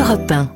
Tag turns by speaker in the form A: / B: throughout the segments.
A: Europe 1.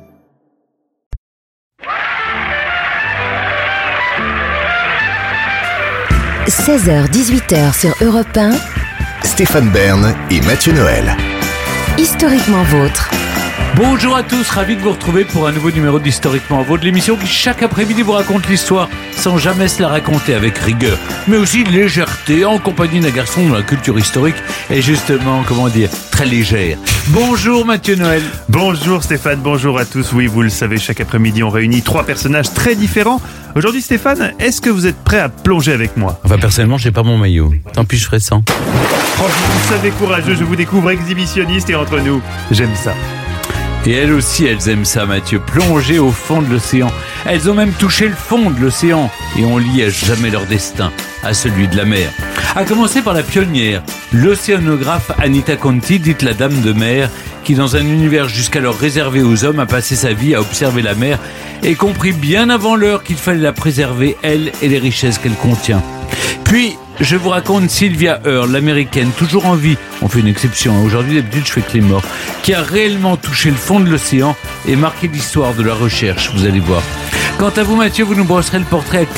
A: « 16h-18h sur Europe 1.
B: Stéphane Bern et Mathieu Noël.
A: Historiquement vôtre.
C: Bonjour à tous, ravi de vous retrouver pour un nouveau numéro d'Historiquement Vôtre, l'émission qui chaque après-midi vous raconte l'histoire sans jamais se la raconter avec rigueur, mais aussi légèreté, en compagnie d'un garçon dont la culture historique est justement, très légère. Bonjour Mathieu Noël.
D: Bonjour Stéphane, bonjour à tous. Oui, vous le savez, chaque après-midi on réunit trois personnages très différents. Aujourd'hui Stéphane, est-ce que vous êtes prêt à plonger avec moi ?
C: Enfin personnellement, j'ai pas mon maillot. Tant pis, je ferai sans.
D: Franchement, vous savez, courageux, je vous découvre exhibitionniste et entre nous, j'aime ça.
C: Et elles aussi, elles aiment ça, Mathieu, plonger au fond de l'océan. Elles ont même touché le fond de l'océan et on lie à jamais leur destin à celui de la mer. À commencer par la pionnière, l'océanographe Anita Conti, dite la Dame de Mer, qui dans un univers jusqu'alors réservé aux hommes a passé sa vie à observer la mer et compris bien avant l'heure qu'il fallait la préserver, elle et les richesses qu'elle contient. Puis, je vous raconte Sylvia Earle, l'américaine, toujours en vie. On fait une exception, aujourd'hui d'habitude je fais que les morts, qui a réellement touché le fond de l'océan et marqué l'histoire de la recherche, vous allez voir. Quant à vous Mathieu, vous nous brosserez le portrait à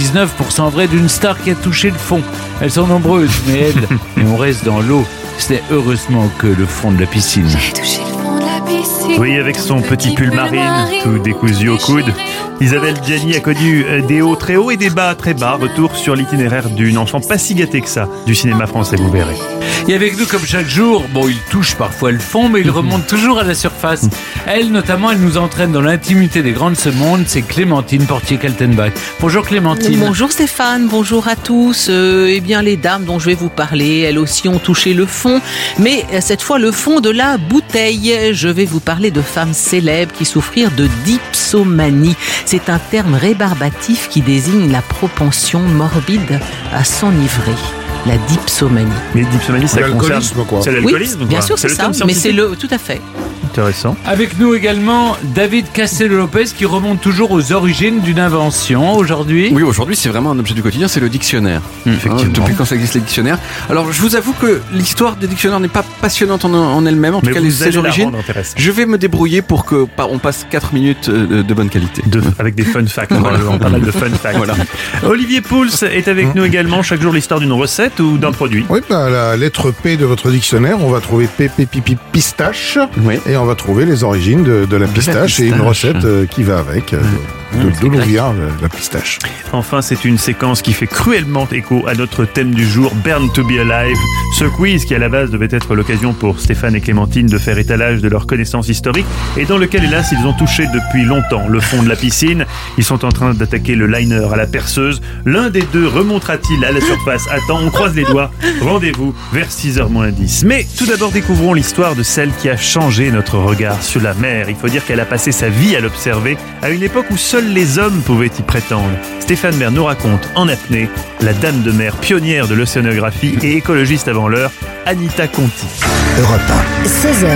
C: 99% vrai d'une star qui a touché le fond. Elles sont nombreuses, mais elles, et on reste dans l'eau. Ce n'est heureusement que le fond de la piscine.
E: J'ai touché le fond de la piscine.
D: Oui, avec son petit pull marine, tout décousu au coude, Isabelle Gianni a connu des hauts très hauts et des bas très bas. Retour sur l'itinéraire d'une enfant pas si gâtée que ça du cinéma français, vous verrez.
C: Et avec nous comme chaque jour, il touche parfois le fond, mais il remonte toujours à la surface. Elle, notamment, elle nous entraîne dans l'intimité des grands de ce monde, c'est Clémentine Portier-Kaltenbach. Bonjour Clémentine.
F: Bonjour Stéphane, bonjour à tous. Eh bien, les dames dont je vais vous parler, elles aussi ont touché le fond, mais cette fois le fond de la bouteille. Je vais vous parler de femmes célèbres qui souffrirent de dipsomanie. C'est un terme rébarbatif qui désigne la propension morbide à s'enivrer. La dipsomanie.
D: Mais dipsomanie, ça concerne quoi ? C'est l'alcoolisme,
F: oui, bien sûr, c'est ça, mais c'est tout à fait.
D: Intéressant.
C: Avec nous également David Castello-Lopez qui remonte toujours aux origines d'une invention aujourd'hui.
G: Oui, aujourd'hui c'est vraiment un objet du quotidien, c'est le dictionnaire. Effectivement. Depuis quand ça existe les dictionnaires. Alors je vous avoue que l'histoire des dictionnaires n'est pas passionnante en elle-même, en tout cas ses origines. Je vais me débrouiller pour qu'on passe 4 minutes de bonne qualité.
D: Avec des fun facts, probablement pas mal de fun facts. Voilà. Olivier Pouls est avec nous également, chaque jour l'histoire d'une recette ou d'un produit.
H: Oui, la lettre P de votre dictionnaire, on va trouver pipi pistache,
G: oui.
H: Et on va trouver les origines de la pistache et une recette qui va avec, d'où vient la pistache.
D: Enfin, c'est une séquence qui fait cruellement écho à notre thème du jour, Born to be Alive. Ce quiz qui à la base devait être l'occasion pour Stéphane et Clémentine de faire étalage de leurs connaissances historiques et dans lequel, hélas, ils ont touché depuis longtemps le fond de la piscine. Ils sont en train d'attaquer le liner à la perceuse. L'un des deux remontera-t-il à la surface ? Attends, on croise les doigts. Rendez-vous vers 6h-10. Mais tout d'abord, découvrons l'histoire de celle qui a changé notre regard sur la mer. Il faut dire qu'elle a passé sa vie à l'observer à une époque où seuls les hommes pouvaient y prétendre. Stéphane Bern nous raconte en apnée la Dame de Mer, pionnière de l'océanographie et écologiste avant l'heure, Anita Conti.
B: Europe 1.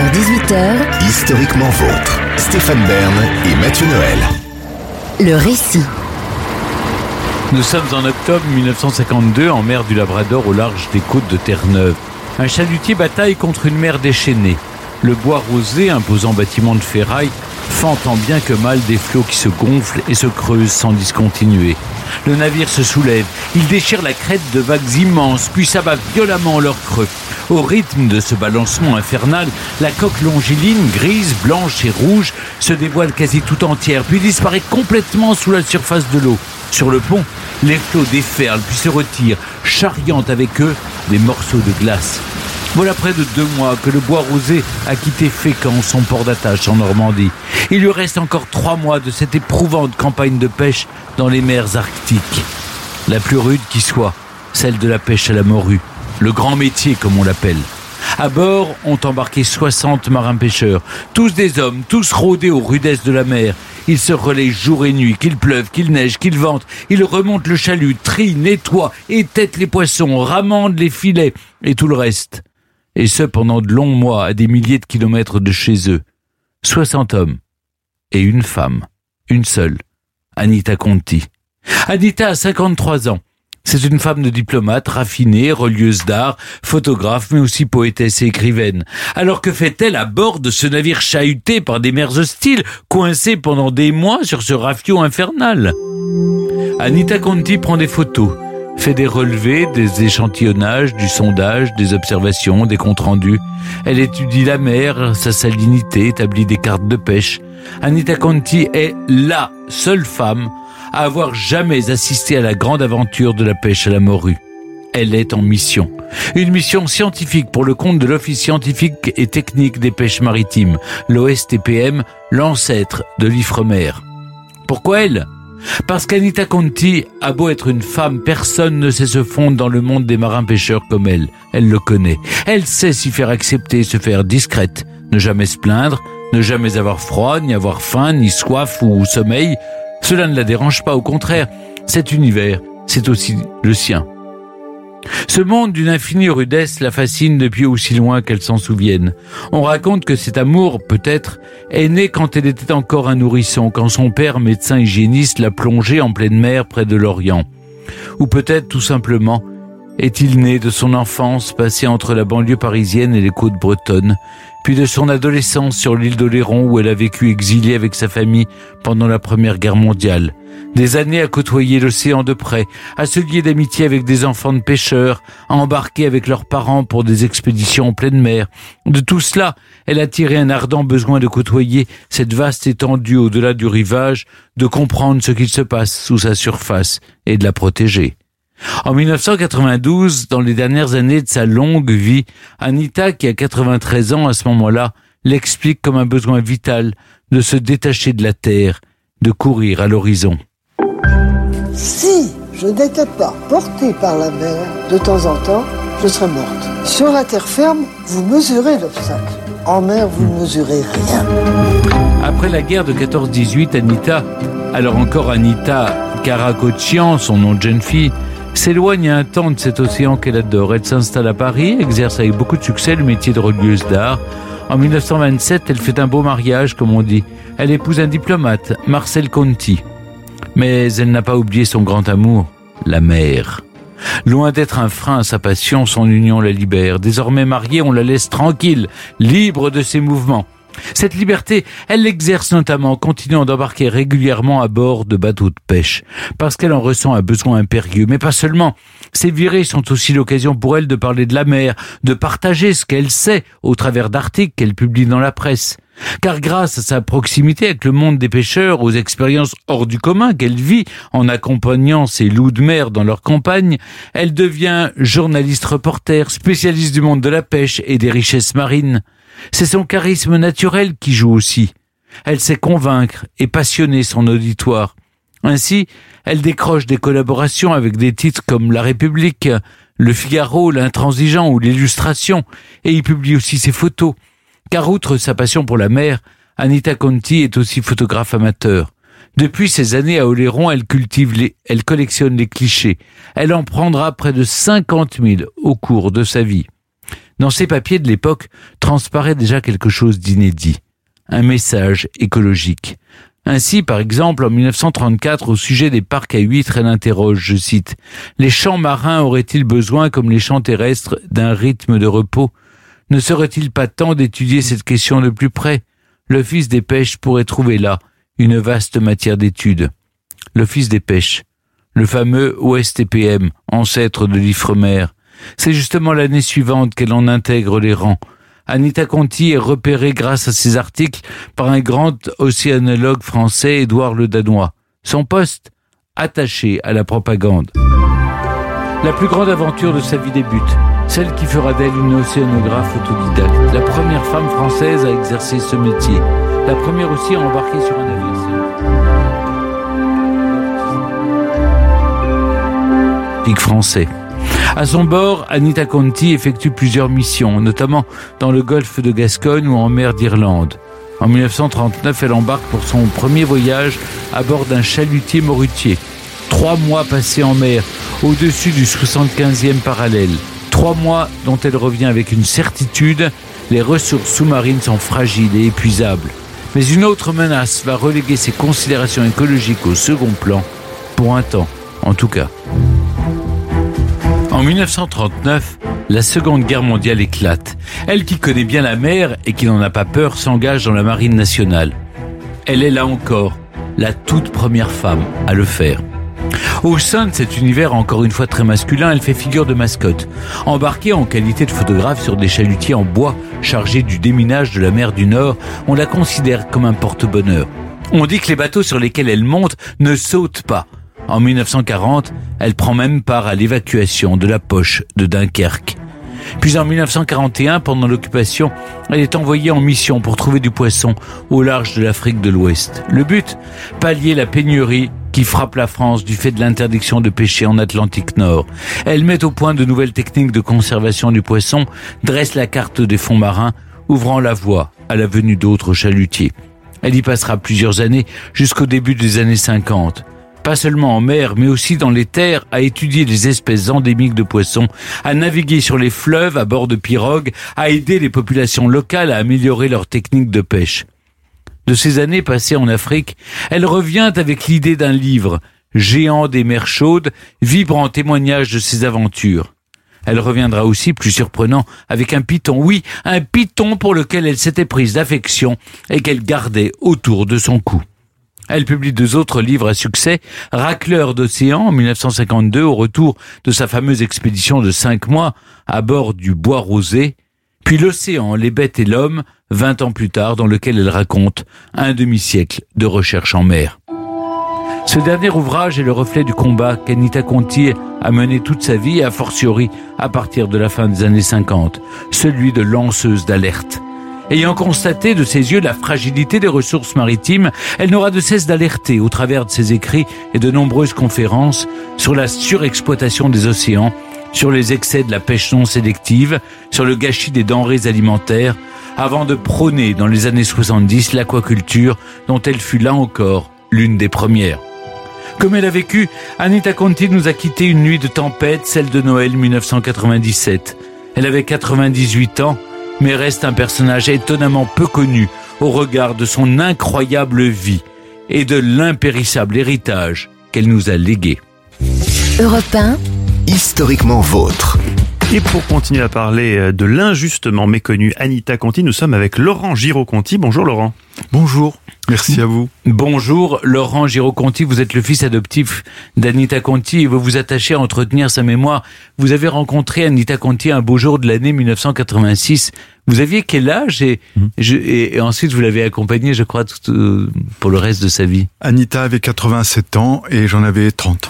A: 16h-18h.
B: Historiquement vôtre. Stéphane Bern et Mathieu Noël.
A: Le récit.
C: Nous sommes en octobre 1952 en mer du Labrador au large des côtes de Terre-Neuve. Un chalutier bataille contre une mer déchaînée. Le bois rosé, imposant bâtiment de ferraille, fend tant bien que mal des flots qui se gonflent et se creusent sans discontinuer. Le navire se soulève, il déchire la crête de vagues immenses, puis s'abat violemment leur creux. Au rythme de ce balancement infernal, la coque longiligne, grise, blanche et rouge, se dévoile quasi tout entière, puis disparaît complètement sous la surface de l'eau. Sur le pont, les flots déferlent, puis se retirent, charriant avec eux des morceaux de glace. Voilà près de 2 mois que le bois rosé a quitté Fécamp, son port d'attache en Normandie. Il lui reste encore 3 mois de cette éprouvante campagne de pêche dans les mers arctiques. La plus rude qui soit, celle de la pêche à la morue, le grand métier comme on l'appelle. À bord ont embarqué 60 marins-pêcheurs, tous des hommes, tous rodés aux rudesses de la mer. Ils se relaient jour et nuit, qu'il pleuve, qu'il neige, qu'il vente. Ils remontent le chalut, trient, nettoient, étêtent les poissons, ramendent les filets et tout le reste. Et ce pendant de longs mois à des milliers de kilomètres de chez eux. 60 hommes et une femme, une seule, Anita Conti. Anita a 53 ans. C'est une femme de diplomate, raffinée, relieuse d'art, photographe, mais aussi poétesse et écrivaine. Alors que fait-elle à bord de ce navire chahuté par des mers hostiles, coincé pendant des mois sur ce rafio infernal? Anita Conti prend des photos, fait des relevés, des échantillonnages, du sondage, des observations, des comptes rendus. Elle étudie la mer, sa salinité, établit des cartes de pêche. Anita Conti est la seule femme à avoir jamais assisté à la grande aventure de la pêche à la morue. Elle est en mission. Une mission scientifique pour le compte de l'Office scientifique et technique des pêches maritimes, l'OSTPM, l'ancêtre de l'Ifremer. Pourquoi elle ? Parce qu'Anita Conti a beau être une femme, personne ne sait se fondre dans le monde des marins-pêcheurs comme elle. Elle le connaît. Elle sait s'y faire accepter, se faire discrète, ne jamais se plaindre, ne jamais avoir froid, ni avoir faim, ni soif ou sommeil. Cela ne la dérange pas, au contraire. Cet univers, c'est aussi le sien. Ce monde d'une infinie rudesse la fascine depuis aussi loin qu'elle s'en souvienne. On raconte que cet amour, peut-être, est né quand elle était encore un nourrisson, quand son père, médecin hygiéniste, l'a plongée en pleine mer près de l'Orient. Ou peut-être, tout simplement, est-il né de son enfance passée entre la banlieue parisienne et les côtes bretonnes, puis de son adolescence sur l'île d'Oléron où elle a vécu exilée avec sa famille pendant la Première Guerre mondiale. Des années à côtoyer l'océan de près, à se lier d'amitié avec des enfants de pêcheurs, à embarquer avec leurs parents pour des expéditions en pleine mer. De tout cela, elle a tiré un ardent besoin de côtoyer cette vaste étendue au-delà du rivage, de comprendre ce qu'il se passe sous sa surface et de la protéger. En 1992, dans les dernières années de sa longue vie, Anita, qui a 93 ans à ce moment-là, l'explique comme un besoin vital de se détacher de la terre, de courir à l'horizon.
I: Si je n'étais pas portée par la mer, de temps en temps, je serais morte. Sur la terre ferme, vous mesurez l'obstacle. En mer, vous ne mesurez rien.
C: Après la guerre de 14-18, Anita, alors encore Anita Karakochian, son nom de jeune fille, s'éloigne un temps de cet océan qu'elle adore. Elle s'installe à Paris, exerce avec beaucoup de succès le métier de relieuse d'art. En 1927, elle fait un beau mariage, comme on dit. Elle épouse un diplomate, Marcel Conti. Mais elle n'a pas oublié son grand amour, la mer. Loin d'être un frein à sa passion, son union la libère. Désormais mariée, on la laisse tranquille, libre de ses mouvements. Cette liberté, elle l'exerce notamment en continuant d'embarquer régulièrement à bord de bateaux de pêche, parce qu'elle en ressent un besoin impérieux. Mais pas seulement. Ces virées sont aussi l'occasion pour elle de parler de la mer, de partager ce qu'elle sait au travers d'articles qu'elle publie dans la presse. Car grâce à sa proximité avec le monde des pêcheurs, aux expériences hors du commun qu'elle vit en accompagnant ses loups de mer dans leur campagne, elle devient journaliste reporter, spécialiste du monde de la pêche et des richesses marines. C'est son charisme naturel qui joue aussi. Elle sait convaincre et passionner son auditoire. Ainsi, elle décroche des collaborations avec des titres comme La République, Le Figaro, L'Intransigeant ou L'Illustration, et y publie aussi ses photos. Car outre sa passion pour la mer, Anita Conti est aussi photographe amateur. Depuis ces années à Oléron, elle collectionne les clichés. Elle en prendra près de 50 000 au cours de sa vie. Dans ses papiers de l'époque transparaît déjà quelque chose d'inédit, un message écologique. Ainsi, par exemple, en 1934, au sujet des parcs à huîtres, elle interroge, je cite, « Les champs marins auraient-ils besoin, comme les champs terrestres, d'un rythme de repos ? Ne serait-il pas temps d'étudier cette question de plus près ? L'Office des pêches pourrait trouver là une vaste matière d'étude. » L'Office des pêches, le fameux OSTPM, ancêtre de l'Ifremer. C'est justement l'année suivante qu'elle en intègre les rangs. Anita Conti est repérée grâce à ses articles par un grand océanologue français, Édouard Le Danois. Son poste, attaché à la propagande. La plus grande aventure de sa vie débute, celle qui fera d'elle une océanographe autodidacte, la première femme française à exercer ce métier, la première aussi à embarquer sur un navire. Français. À son bord, Anita Conti effectue plusieurs missions, notamment dans le golfe de Gascogne ou en mer d'Irlande. En 1939, elle embarque pour son premier voyage à bord d'un chalutier morutier. 3 mois passés en mer, au-dessus du 75e parallèle. 3 mois dont elle revient avec une certitude, les ressources sous-marines sont fragiles et épuisables. Mais une autre menace va reléguer ses considérations écologiques au second plan, pour un temps en tout cas. En 1939, la Seconde Guerre mondiale éclate. Elle qui connaît bien la mer et qui n'en a pas peur s'engage dans la marine nationale. Elle est là encore, la toute première femme à le faire. Au sein de cet univers encore une fois très masculin, elle fait figure de mascotte. Embarquée en qualité de photographe sur des chalutiers en bois chargés du déminage de la mer du Nord, on la considère comme un porte-bonheur. On dit que les bateaux sur lesquels elle monte ne sautent pas. En 1940, elle prend même part à l'évacuation de la poche de Dunkerque. Puis en 1941, pendant l'occupation, elle est envoyée en mission pour trouver du poisson au large de l'Afrique de l'Ouest. Le but, pallier la pénurie qui frappe la France du fait de l'interdiction de pêcher en Atlantique Nord. Elle met au point de nouvelles techniques de conservation du poisson, dresse la carte des fonds marins, ouvrant la voie à la venue d'autres chalutiers. Elle y passera plusieurs années jusqu'au début des années 50. Pas seulement en mer, mais aussi dans les terres, à étudier les espèces endémiques de poissons, à naviguer sur les fleuves à bord de pirogues, à aider les populations locales à améliorer leurs techniques de pêche. De ces années passées en Afrique, elle revient avec l'idée d'un livre, Géant des mers chaudes, vibrant témoignage de ses aventures. Elle reviendra aussi, plus surprenant, avec un python. Oui, un python pour lequel elle s'était prise d'affection et qu'elle gardait autour de son cou. Elle publie 2 autres livres à succès, Racleur d'océan en 1952, au retour de sa fameuse expédition de 5 mois à bord du Bois Rosé, puis L'océan, les bêtes et l'homme, 20 ans plus tard, dans lequel elle raconte un demi-siècle de recherche en mer. Ce dernier ouvrage est le reflet du combat qu'Anita Conti a mené toute sa vie, a fortiori à partir de la fin des années 50, celui de lanceuse d'alerte. Ayant constaté de ses yeux la fragilité des ressources maritimes, elle n'aura de cesse d'alerter au travers de ses écrits et de nombreuses conférences sur la surexploitation des océans, sur les excès de la pêche non sélective, sur le gâchis des denrées alimentaires, avant de prôner dans les années 70 l'aquaculture dont elle fut là encore l'une des premières. Comme elle a vécu, Anita Conti nous a quitté une nuit de tempête, celle de Noël 1997. Elle avait 98 ans, mais reste un personnage étonnamment peu connu au regard de son incroyable vie et de l'impérissable héritage qu'elle nous a légué.
A: Europe 1,
B: Historiquement vôtre.
D: Et pour continuer à parler de l'injustement méconnue Anita Conti, nous sommes avec Laurent Giraud-Conti. Bonjour Laurent.
H: Bonjour, merci à vous.
C: Bonjour Laurent Giraud-Conti, vous êtes le fils adoptif d'Anita Conti et vous vous attachez à entretenir sa mémoire. Vous avez rencontré Anita Conti un beau jour de l'année 1986. Vous aviez quel âge et ensuite vous l'avez accompagnée, je crois, pour le reste de sa vie.
H: Anita avait 87 ans et j'en avais 30.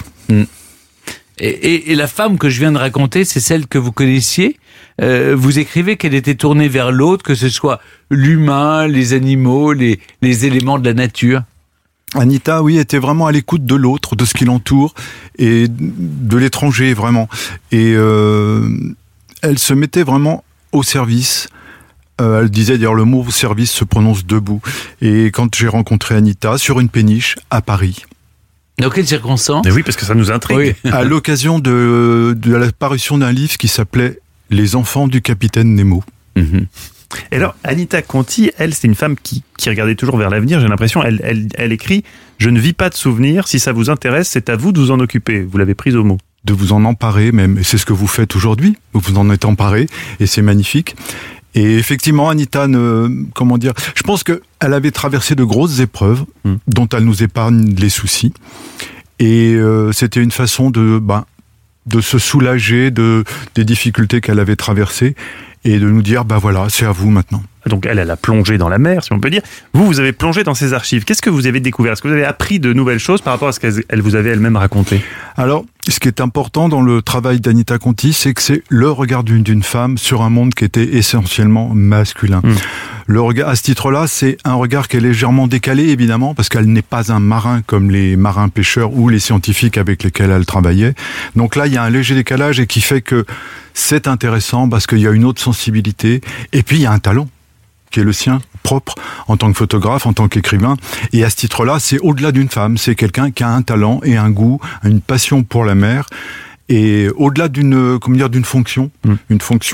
C: Et la femme que je viens de raconter, c'est celle que vous connaissiez. Vous écrivez qu'elle était tournée vers l'autre, que ce soit l'humain, les animaux, les éléments de la nature.
H: Anita, oui, était vraiment à l'écoute de l'autre, de ce qui l'entoure et de l'étranger, vraiment. Et elle se mettait vraiment au service. Elle disait d'ailleurs le mot service se prononce debout. Et quand j'ai rencontré Anita sur une péniche à Paris.
C: Dans quelles circonstances ?
D: Oui, parce que ça nous intrigue.
H: Oui. À l'occasion de la parution d'un livre qui s'appelait Les enfants du capitaine Nemo.
D: Mm-hmm. Et alors, Anita Conti, elle, c'est une femme qui regardait toujours vers l'avenir, j'ai l'impression. Elle écrit « Je ne vis pas de souvenirs, si ça vous intéresse, c'est à vous de vous en occuper ». Vous l'avez prise au mot.
H: De vous en emparer même, et c'est ce que vous faites aujourd'hui. Vous vous en êtes emparé, et c'est magnifique. Et effectivement, Anita, je pense qu'elle avait traversé de grosses épreuves dont elle nous épargne les soucis. Et c'était une façon de se soulager des difficultés qu'elle avait traversées et de nous dire, voilà, c'est à vous maintenant.
D: Donc elle a plongé dans la mer, si on peut dire. Vous avez plongé dans ses archives. Qu'est-ce que vous avez découvert ? Est-ce que vous avez appris de nouvelles choses par rapport à ce qu'elle vous avait elle-même raconté ?
H: Alors, ce qui est important dans le travail d'Anita Conti, c'est que c'est le regard d'une femme sur un monde qui était essentiellement masculin. Le regard, à ce titre-là, c'est un regard qui est légèrement décalé, évidemment, parce qu'elle n'est pas un marin comme les marins pêcheurs ou les scientifiques avec lesquels elle travaillait. Donc là, il y a un léger décalage et qui fait que c'est intéressant parce qu'il y a une autre sensibilité et puis il y a un talent qui est le sien, propre, en tant que photographe, en tant qu'écrivain. Et à ce titre-là, c'est au-delà d'une femme, c'est quelqu'un qui a un talent et un goût, une passion pour la mer, et au-delà d'une fonction, une fonction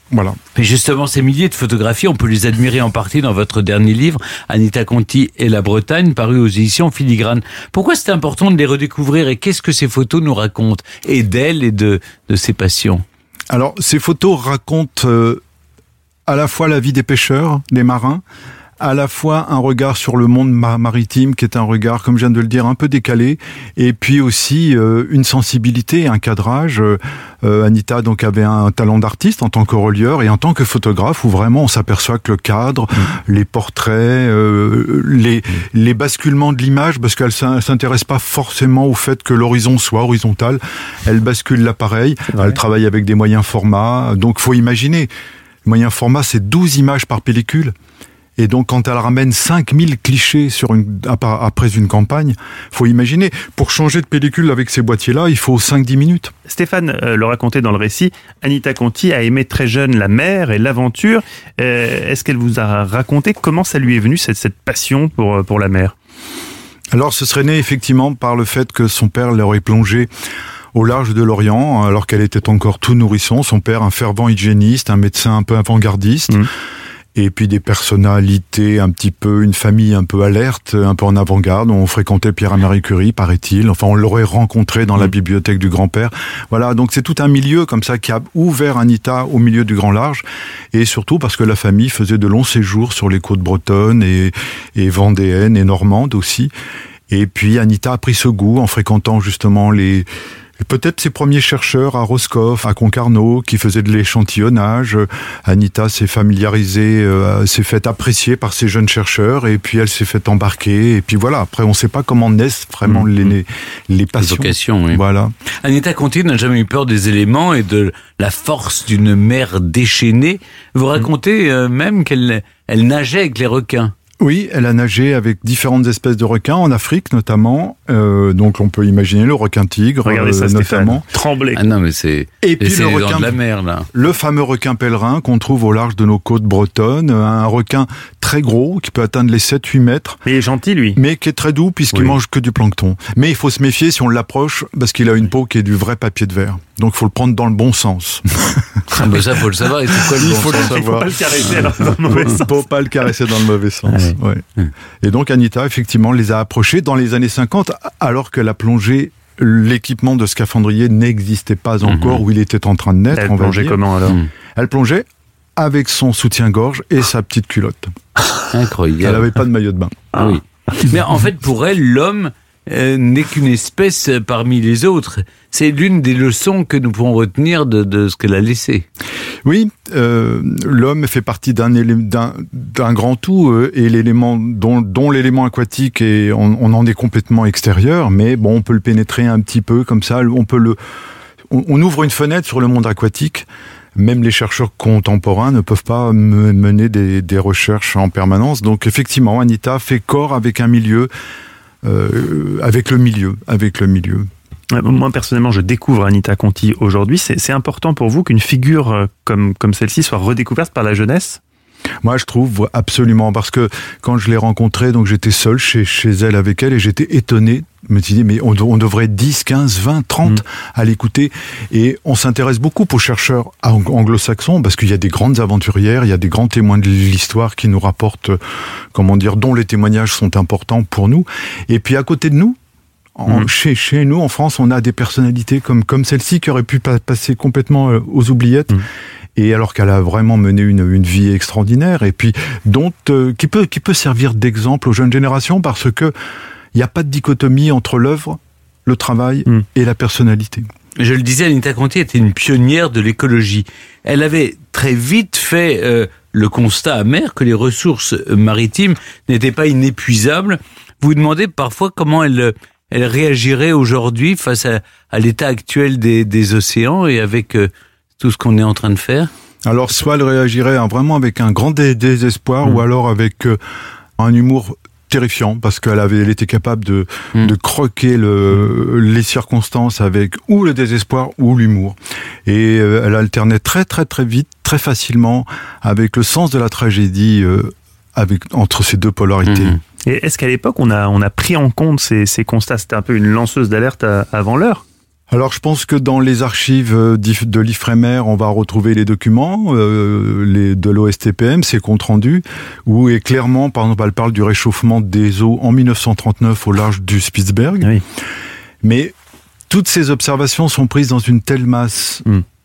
H: Voilà.
C: Et justement, ces milliers de photographies, on peut les admirer en partie dans votre dernier livre, Anita Conti et la Bretagne, paru aux éditions Filigrane. Pourquoi c'est important de les redécouvrir et qu'est-ce que ces photos nous racontent, et d'elle et de ses passions?
H: Alors, ces photos racontent à la fois la vie des pêcheurs, des marins, à la fois un regard sur le monde maritime qui est un regard, comme je viens de le dire, un peu décalé, et puis aussi une sensibilité, un cadrage. Anita donc avait un talent d'artiste en tant que relieur et en tant que photographe où vraiment on s'aperçoit que le cadre, les portraits, les basculements de l'image, parce qu'elle s'intéresse pas forcément au fait que l'horizon soit horizontal, elle bascule l'appareil, elle travaille avec des moyens formats, donc faut imaginer, le moyen format c'est 12 images par pellicule. Et donc, quand elle ramène 5000 clichés après une campagne, faut imaginer, pour changer de pellicule avec ces boîtiers-là, il faut 5-10 minutes.
D: Stéphane le racontait dans le récit, Anita Conti a aimé très jeune la mer et l'aventure. Est-ce qu'elle vous a raconté comment ça lui est venu, cette passion pour la mer?
H: Alors, ce serait né effectivement par le fait que son père l'aurait plongé au large de l'Orient, alors qu'elle était encore tout nourrisson. Son père, un fervent hygiéniste, un médecin un peu avant-gardiste. Et puis des personnalités un petit peu, une famille un peu alerte, un peu en avant-garde. On fréquentait Pierre-Marie Curie, paraît-il. Enfin, on l'aurait rencontré dans la bibliothèque du grand-père. Voilà, donc c'est tout un milieu comme ça qui a ouvert Anita au milieu du grand large. Et surtout parce que la famille faisait de longs séjours sur les côtes bretonnes et vendéennes et normandes aussi. Et puis Anita a pris ce goût en fréquentant justement peut-être ses premiers chercheurs à Roscoff, à Concarneau, qui faisaient de l'échantillonnage. Anita s'est familiarisée, s'est faite apprécier par ces jeunes chercheurs, et puis elle s'est faite embarquer. Et puis voilà, après on ne sait pas comment naissent vraiment les passions.
C: Les vocations, oui.
H: Voilà.
C: Anita Conti n'a jamais eu peur des éléments et de la force d'une mer déchaînée. Vous racontez même qu'elle nageait avec les requins.
H: Oui, elle a nagé avec différentes espèces de requins, en Afrique notamment. Donc on peut imaginer le requin tigre,
D: regardez ça,
H: notamment.
D: Tremblay.
C: Ah non, mais c'est
H: le requin
C: de la mer, là.
H: Le fameux requin pèlerin qu'on trouve au large de nos côtes bretonnes. Un requin très gros qui peut atteindre les 7-8 mètres.
D: Mais il est gentil, lui.
H: Mais qui est très doux puisqu'il mange que du plancton. Mais il faut se méfier si on l'approche parce qu'il a une peau qui est du vrai papier de verre. Donc il faut le prendre dans le bon sens.
C: Mais ça, faut le savoir. Et c'est quoi le bon sens?
D: Il faut pas le caresser alors dans le mauvais sens.
H: Faut pas le caresser dans le mauvais sens. Ouais. Et donc Anita, effectivement, les a approchés dans les années 50, alors que la plongée, l'équipement de scaphandrier n'existait pas encore, où il était en train de naître.
D: Elle plongeait comment alors?
H: Elle plongeait avec son soutien-gorge et sa petite culotte.
C: Incroyable.
H: Elle n'avait pas de maillot de bain.
C: Ah oui. Mais en fait, pour elle, l'homme n'est qu'une espèce parmi les autres. C'est l'une des leçons que nous pouvons retenir de ce qu'elle a laissé.
H: Oui, l'homme fait partie d'un grand tout et l'élément dont l'élément aquatique on en est complètement extérieur, mais bon, on peut le pénétrer un petit peu comme ça. On ouvre une fenêtre sur le monde aquatique. Même les chercheurs contemporains ne peuvent pas mener des recherches en permanence. Donc effectivement, Anita fait corps avec un milieu. Avec le milieu.
D: Moi, personnellement, je découvre Anita Conti aujourd'hui. C'est important pour vous qu'une figure comme celle-ci soit redécouverte par la jeunesse?
H: Moi, je trouve absolument, parce que quand je l'ai rencontrée, donc j'étais seul chez elle avec elle et j'étais étonné. Je me suis dit, mais on devrait être 10, 15, 20, 30 à l'écouter. Et on s'intéresse beaucoup aux chercheurs anglo-saxons parce qu'il y a des grandes aventurières, il y a des grands témoins de l'histoire qui nous rapportent, dont les témoignages sont importants pour nous. Et puis à côté de nous, chez nous, en France, on a des personnalités comme celle-ci qui auraient pu passer complètement aux oubliettes. Et alors qu'elle a vraiment mené une vie extraordinaire, et puis qui peut servir d'exemple aux jeunes générations, parce que il n'y a pas de dichotomie entre l'œuvre, le travail et la personnalité.
C: Je le disais, Anita Conti était une pionnière de l'écologie. Elle avait très vite fait le constat amer que les ressources maritimes n'étaient pas inépuisables. Vous vous demandez parfois comment elle réagirait aujourd'hui face à l'état actuel des océans et avec tout ce qu'on est en train de faire?
H: Alors, soit elle réagirait vraiment avec un grand désespoir, ou alors avec un humour terrifiant, parce qu'elle était capable de croquer les circonstances avec ou le désespoir ou l'humour. Et elle alternait très très très vite, très facilement, avec le sens de la tragédie entre ces deux polarités.
D: Et est-ce qu'à l'époque, on a pris en compte ces constats? C'était un peu une lanceuse d'alerte avant l'heure?
H: Alors je pense que dans les archives de l'Ifremer, on va retrouver les documents de l'OSTPM, ses comptes rendus, où est clairement, par exemple, elle parle du réchauffement des eaux en 1939 au large du Spitzberg. Oui. Mais toutes ces observations sont prises dans une telle masse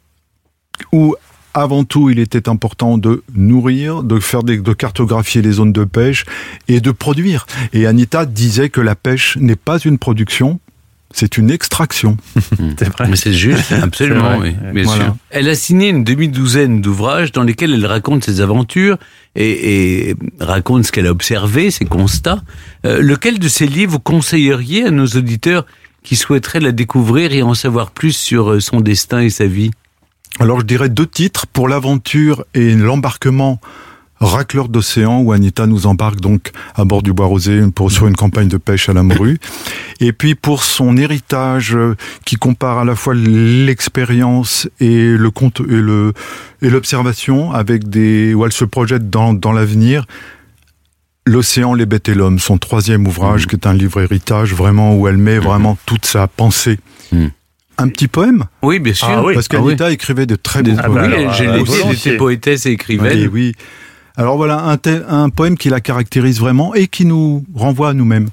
H: où, avant tout, il était important de nourrir, de cartographier les zones de pêche et de produire. Et Anita disait que la pêche n'est pas une production, c'est une extraction.
C: C'est vrai. Mais c'est juste, absolument, oui, bien sûr. Elle a signé une demi-douzaine d'ouvrages dans lesquels elle raconte ses aventures et raconte ce qu'elle a observé, ses constats. Lequel de ces livres vous conseilleriez à nos auditeurs qui souhaiteraient la découvrir et en savoir plus sur son destin et sa vie?
H: Alors je dirais 2 titres, pour l'aventure et l'embarquement Racleur d'océan, où Anita nous embarque donc à bord du Bois Rosé sur une campagne de pêche à la morue. Et puis pour son héritage qui compare à la fois l'expérience et le conte et l'observation avec où elle se projette dans l'avenir. L'océan, les bêtes et l'homme, son 3e ouvrage, qui est un livre héritage vraiment où elle met vraiment toute sa pensée. Un petit poème?
C: Oui, bien sûr.
H: Parce qu'Anita écrivait de très beaux poèmes.
C: Oui, j'ai lu, elle était poétesse et écrivaine.
H: Oui. Alors voilà, un poème qui la caractérise vraiment et qui nous renvoie à nous-mêmes.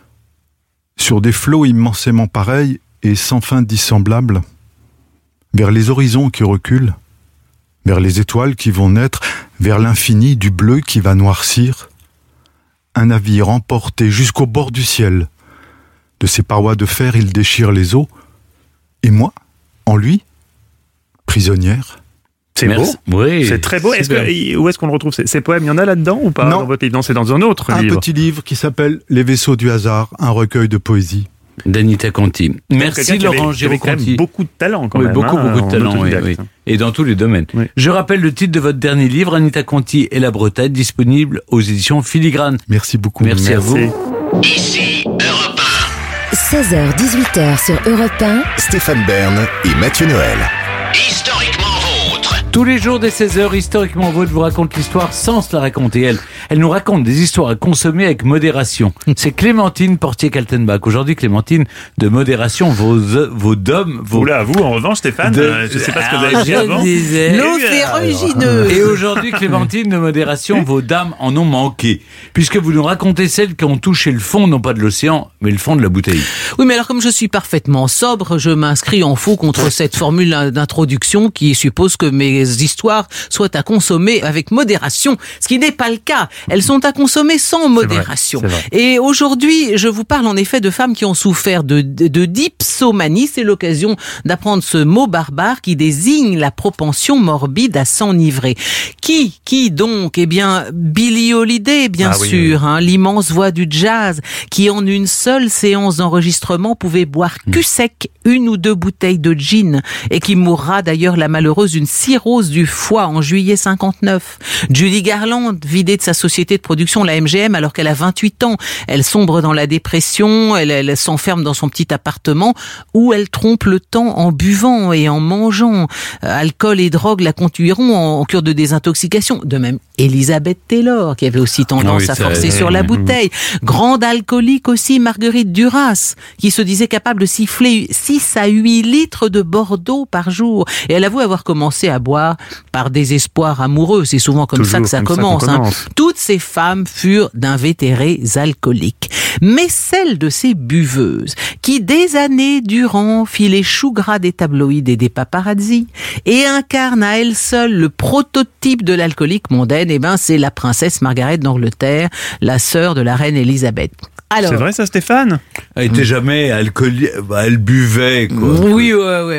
H: Sur des flots immensément pareils et sans fin dissemblables, vers les horizons qui reculent, vers les étoiles qui vont naître, vers l'infini du bleu qui va noircir, un navire emporté jusqu'au bord du ciel. De ses parois de fer, il déchire les eaux, et moi, en lui, prisonnière.
D: C'est beau, oui, c'est très beau. Où est-ce qu'on le retrouve ces poèmes? Il y en a là-dedans ou pas?
H: Non.
D: Dans votre livre? Non, c'est dans un autre livre.
H: Un petit livre qui s'appelle Les vaisseaux du hasard, un recueil de poésie.
C: d'Anita Conti. Merci Laurent Giraud-Conti.
D: Beaucoup de talent quand même.
C: Beaucoup de talent, oui. Et dans tous les domaines. Oui. Je rappelle le titre de votre dernier livre, Anita Conti et la Bretagne, disponible aux éditions Filigrane.
H: Merci beaucoup.
C: Merci à vous.
B: Ici Europe 1.
A: 16h-18h sur Europe 1.
B: Stéphane Bern et Mathieu Noël.
J: Historiquement vôtre.
C: Tous les jours dès 16h, Historiquement Vôtre vous raconte l'histoire sans se la raconter. Elle nous raconte des histoires à consommer avec modération. C'est Clémentine Portier-Kaltenbach. Aujourd'hui, Clémentine, de modération, vos dômes...
D: Oula, vous, en revanche, Stéphane, je ne sais pas ce que vous avez dit avant.
F: L'eau ferrugineuse.
C: Et aujourd'hui, Clémentine, de modération, vos dames en ont manqué. Puisque vous nous racontez celles qui ont touché le fond, non pas de l'océan, mais le fond de la bouteille.
F: Oui, mais alors comme je suis parfaitement sobre, je m'inscris en faux contre cette formule d'introduction qui suppose que mes histoires soient à consommer avec modération, ce qui n'est pas le cas. Elles sont à consommer sans modération.
D: C'est vrai.
F: Et aujourd'hui, je vous parle en effet de femmes qui ont souffert de dipsomanie. C'est l'occasion d'apprendre ce mot barbare qui désigne la propension morbide à s'enivrer. Qui donc? Eh bien, Billie Holiday, bien sûr, oui. L'immense voix du jazz, qui en une seule séance d'enregistrement pouvait boire cul sec 1 ou 2 bouteilles de gin, et qui mourra d'ailleurs la malheureuse d'une cirrhose du foie en juillet 59. Judy Garland, vidée de sa société de production, la MGM, alors qu'elle a 28 ans. Elle sombre dans la dépression, elle s'enferme dans son petit appartement où elle trompe le temps en buvant et en mangeant. Alcool et drogue la conduiront en cure de désintoxication. De même, Elizabeth Taylor, qui avait aussi tendance à forcer sur la bouteille. Grande alcoolique aussi, Marguerite Duras, qui se disait capable de siffler 6 à 8 litres de Bordeaux par jour. Et elle avoue avoir commencé à boire par désespoir amoureux. C'est souvent comme ça que ça commence. Toutes ces femmes furent d'invétérés alcooliques. Mais celle de ces buveuses, qui des années durant fit les choux gras des tabloïds et des paparazzi, et incarne à elle seule le prototype de l'alcoolique mondaine, c'est la princesse Margaret d'Angleterre, la sœur de la reine Elisabeth. Alors,
D: c'est vrai ça, Stéphane?
C: Elle était jamais alcoolique, elle buvait, quoi.
F: Oui.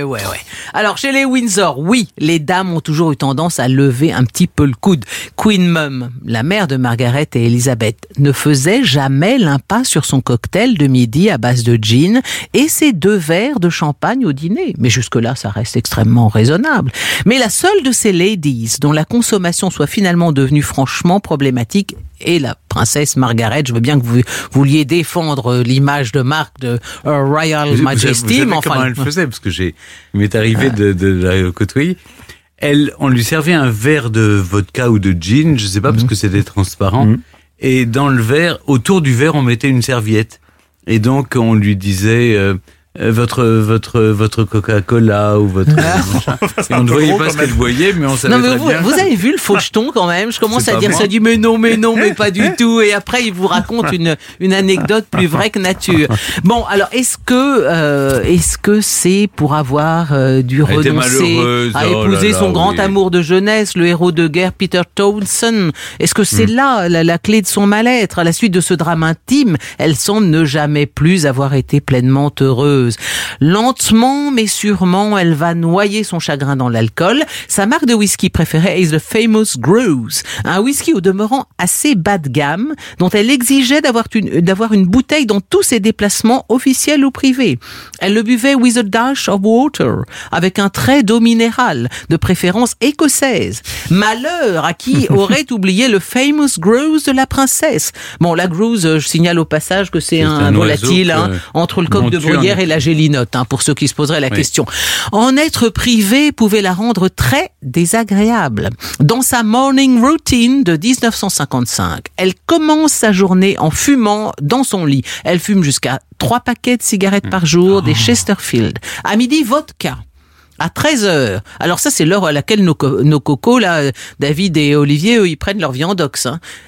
F: Alors, chez les Windsor, oui, les dames ont toujours eu tendance à lever un petit peu le coude. Queen Mum, la mère de Margaret et Elisabeth, ne faisait jamais l'impasse sur son cocktail de midi à base de gin et ses 2 verres de champagne au dîner. Mais jusque-là, ça reste extrêmement raisonnable. Mais la seule de ces ladies dont la consommation soit finalement devenue franchement problématique est la princesse Margaret. Je veux bien que vous vouliez défendre l'image de marque de Royal Majesty.
C: Vous savez comment elle faisait, parce que il m'est arrivé de la côtoyer. On lui servait un verre de vodka ou de gin, je sais pas, parce que c'était transparent. Et dans le verre, autour du verre, on mettait une serviette. Et donc, on lui disait, votre Coca-Cola ou votre... Et on ne voyait pas ce qu'elle voyait, mais on savait très bien.
F: Vous avez vu le faucheton quand même. Je commence à dire ça, dit mais non, mais pas du tout. Et après, il vous raconte une anecdote plus vraie que nature. Bon, alors est-ce que c'est pour avoir dû renoncer à épouser son grand amour de jeunesse, le héros de guerre Peter Townsend? Est-ce que c'est là la clé de son mal-être? À la suite de ce drame intime, elle semble ne jamais plus avoir été pleinement heureuse. Lentement mais sûrement, elle va noyer son chagrin dans l'alcool. Sa marque de whisky préférée est The Famous Grouse, un whisky au demeurant assez bas de gamme, dont elle exigeait d'avoir une bouteille dans tous ses déplacements officiels ou privés. Elle le buvait with a dash of water, avec un trait d'eau minérale, de préférence écossaise. Malheur à qui aurait oublié le Famous Grouse de la princesse. Bon, la grouse, je signale au passage que c'est un volatile entre le coq de bruyère et la gélinote, pour ceux qui se poseraient la question. En être privé pouvait la rendre très désagréable. Dans sa morning routine de 1955, elle commence sa journée en fumant dans son lit. Elle fume jusqu'à 3 paquets de cigarettes par jour, des Chesterfield. À midi, vodka. À 13h. Alors ça, c'est l'heure à laquelle nos cocos, là, David et Olivier, eux, ils prennent leur viandox.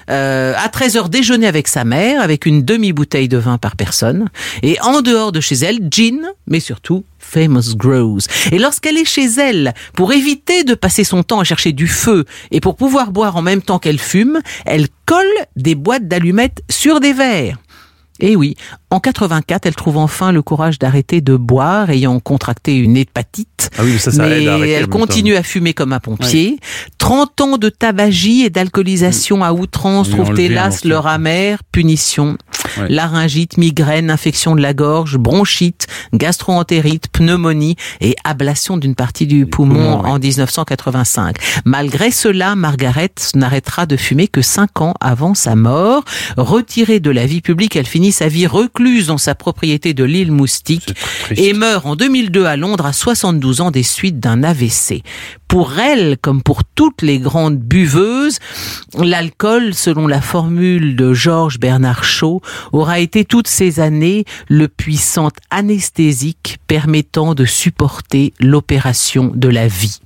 F: À 13h, déjeuner avec sa mère, avec une demi-bouteille de vin par personne. Et en dehors de chez elle, gin, mais surtout Famous Grouse. Et lorsqu'elle est chez elle, pour éviter de passer son temps à chercher du feu et pour pouvoir boire en même temps qu'elle fume, elle colle des boîtes d'allumettes sur des verres. Et oui, en 84, elle trouve enfin le courage d'arrêter de boire, ayant contracté une hépatite.
D: Ah oui, ça
F: mais
D: aide à arrêter
F: elle continue à fumer comme un pompier. Ouais. 30 ans de tabagie et d'alcoolisation à outrance trouvent hélas leur amère punition. Ouais. Laryngite, migraine, infection de la gorge, bronchite, gastro-entérite, pneumonie et ablation d'une partie du poumon en 1985. Malgré cela, Margaret n'arrêtera de fumer que 5 ans avant sa mort. Retirée de la vie publique, elle finit sa vie recluse dans sa propriété de l'île Moustique et meurt en 2002 à Londres à 72 ans des suites d'un AVC. Pour elle, comme pour toutes les grandes buveuses, l'alcool, selon la formule de Georges Bernard Shaw, aura été toutes ces années le puissant anesthésique permettant de supporter l'opération de la vie.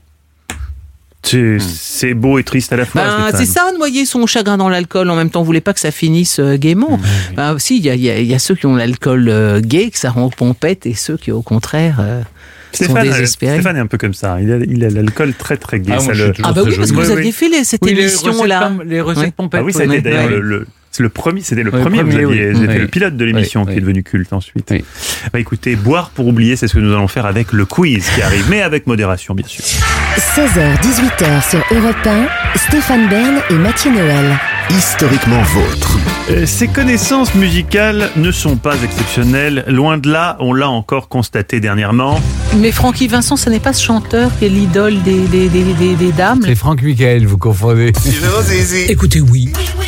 D: C'est beau et triste à la fois.
F: C'est ça, noyer son chagrin dans l'alcool. En même temps, on voulait pas que ça finisse gaiement. Si, il y a ceux qui ont l'alcool gai, que ça rend pompette, et ceux qui, au contraire, sont désespérés.
D: Stéphane est un peu comme ça. Il a l'alcool très très gai.
F: Oui, parce que vous aviez fait cette émission-là.
C: Les recettes pompettes.
D: Ah oui, ça a été d'ailleurs c'était le premier, c'était le pilote de l'émission qui est devenu culte ensuite. Oui. Écoutez, boire pour oublier, c'est ce que nous allons faire avec le quiz qui arrive, mais avec modération, bien sûr.
A: 16h-18h sur Europe 1, Stéphane Bern et Mathieu Noël.
B: Historiquement vôtre.
D: Ses connaissances musicales ne sont pas exceptionnelles, loin de là, on l'a encore constaté dernièrement.
F: Mais Francky Vincent, ce n'est pas ce chanteur qui est l'idole des dames?
C: C'est Franck Michael, vous confondez.
F: Écoutez, oui.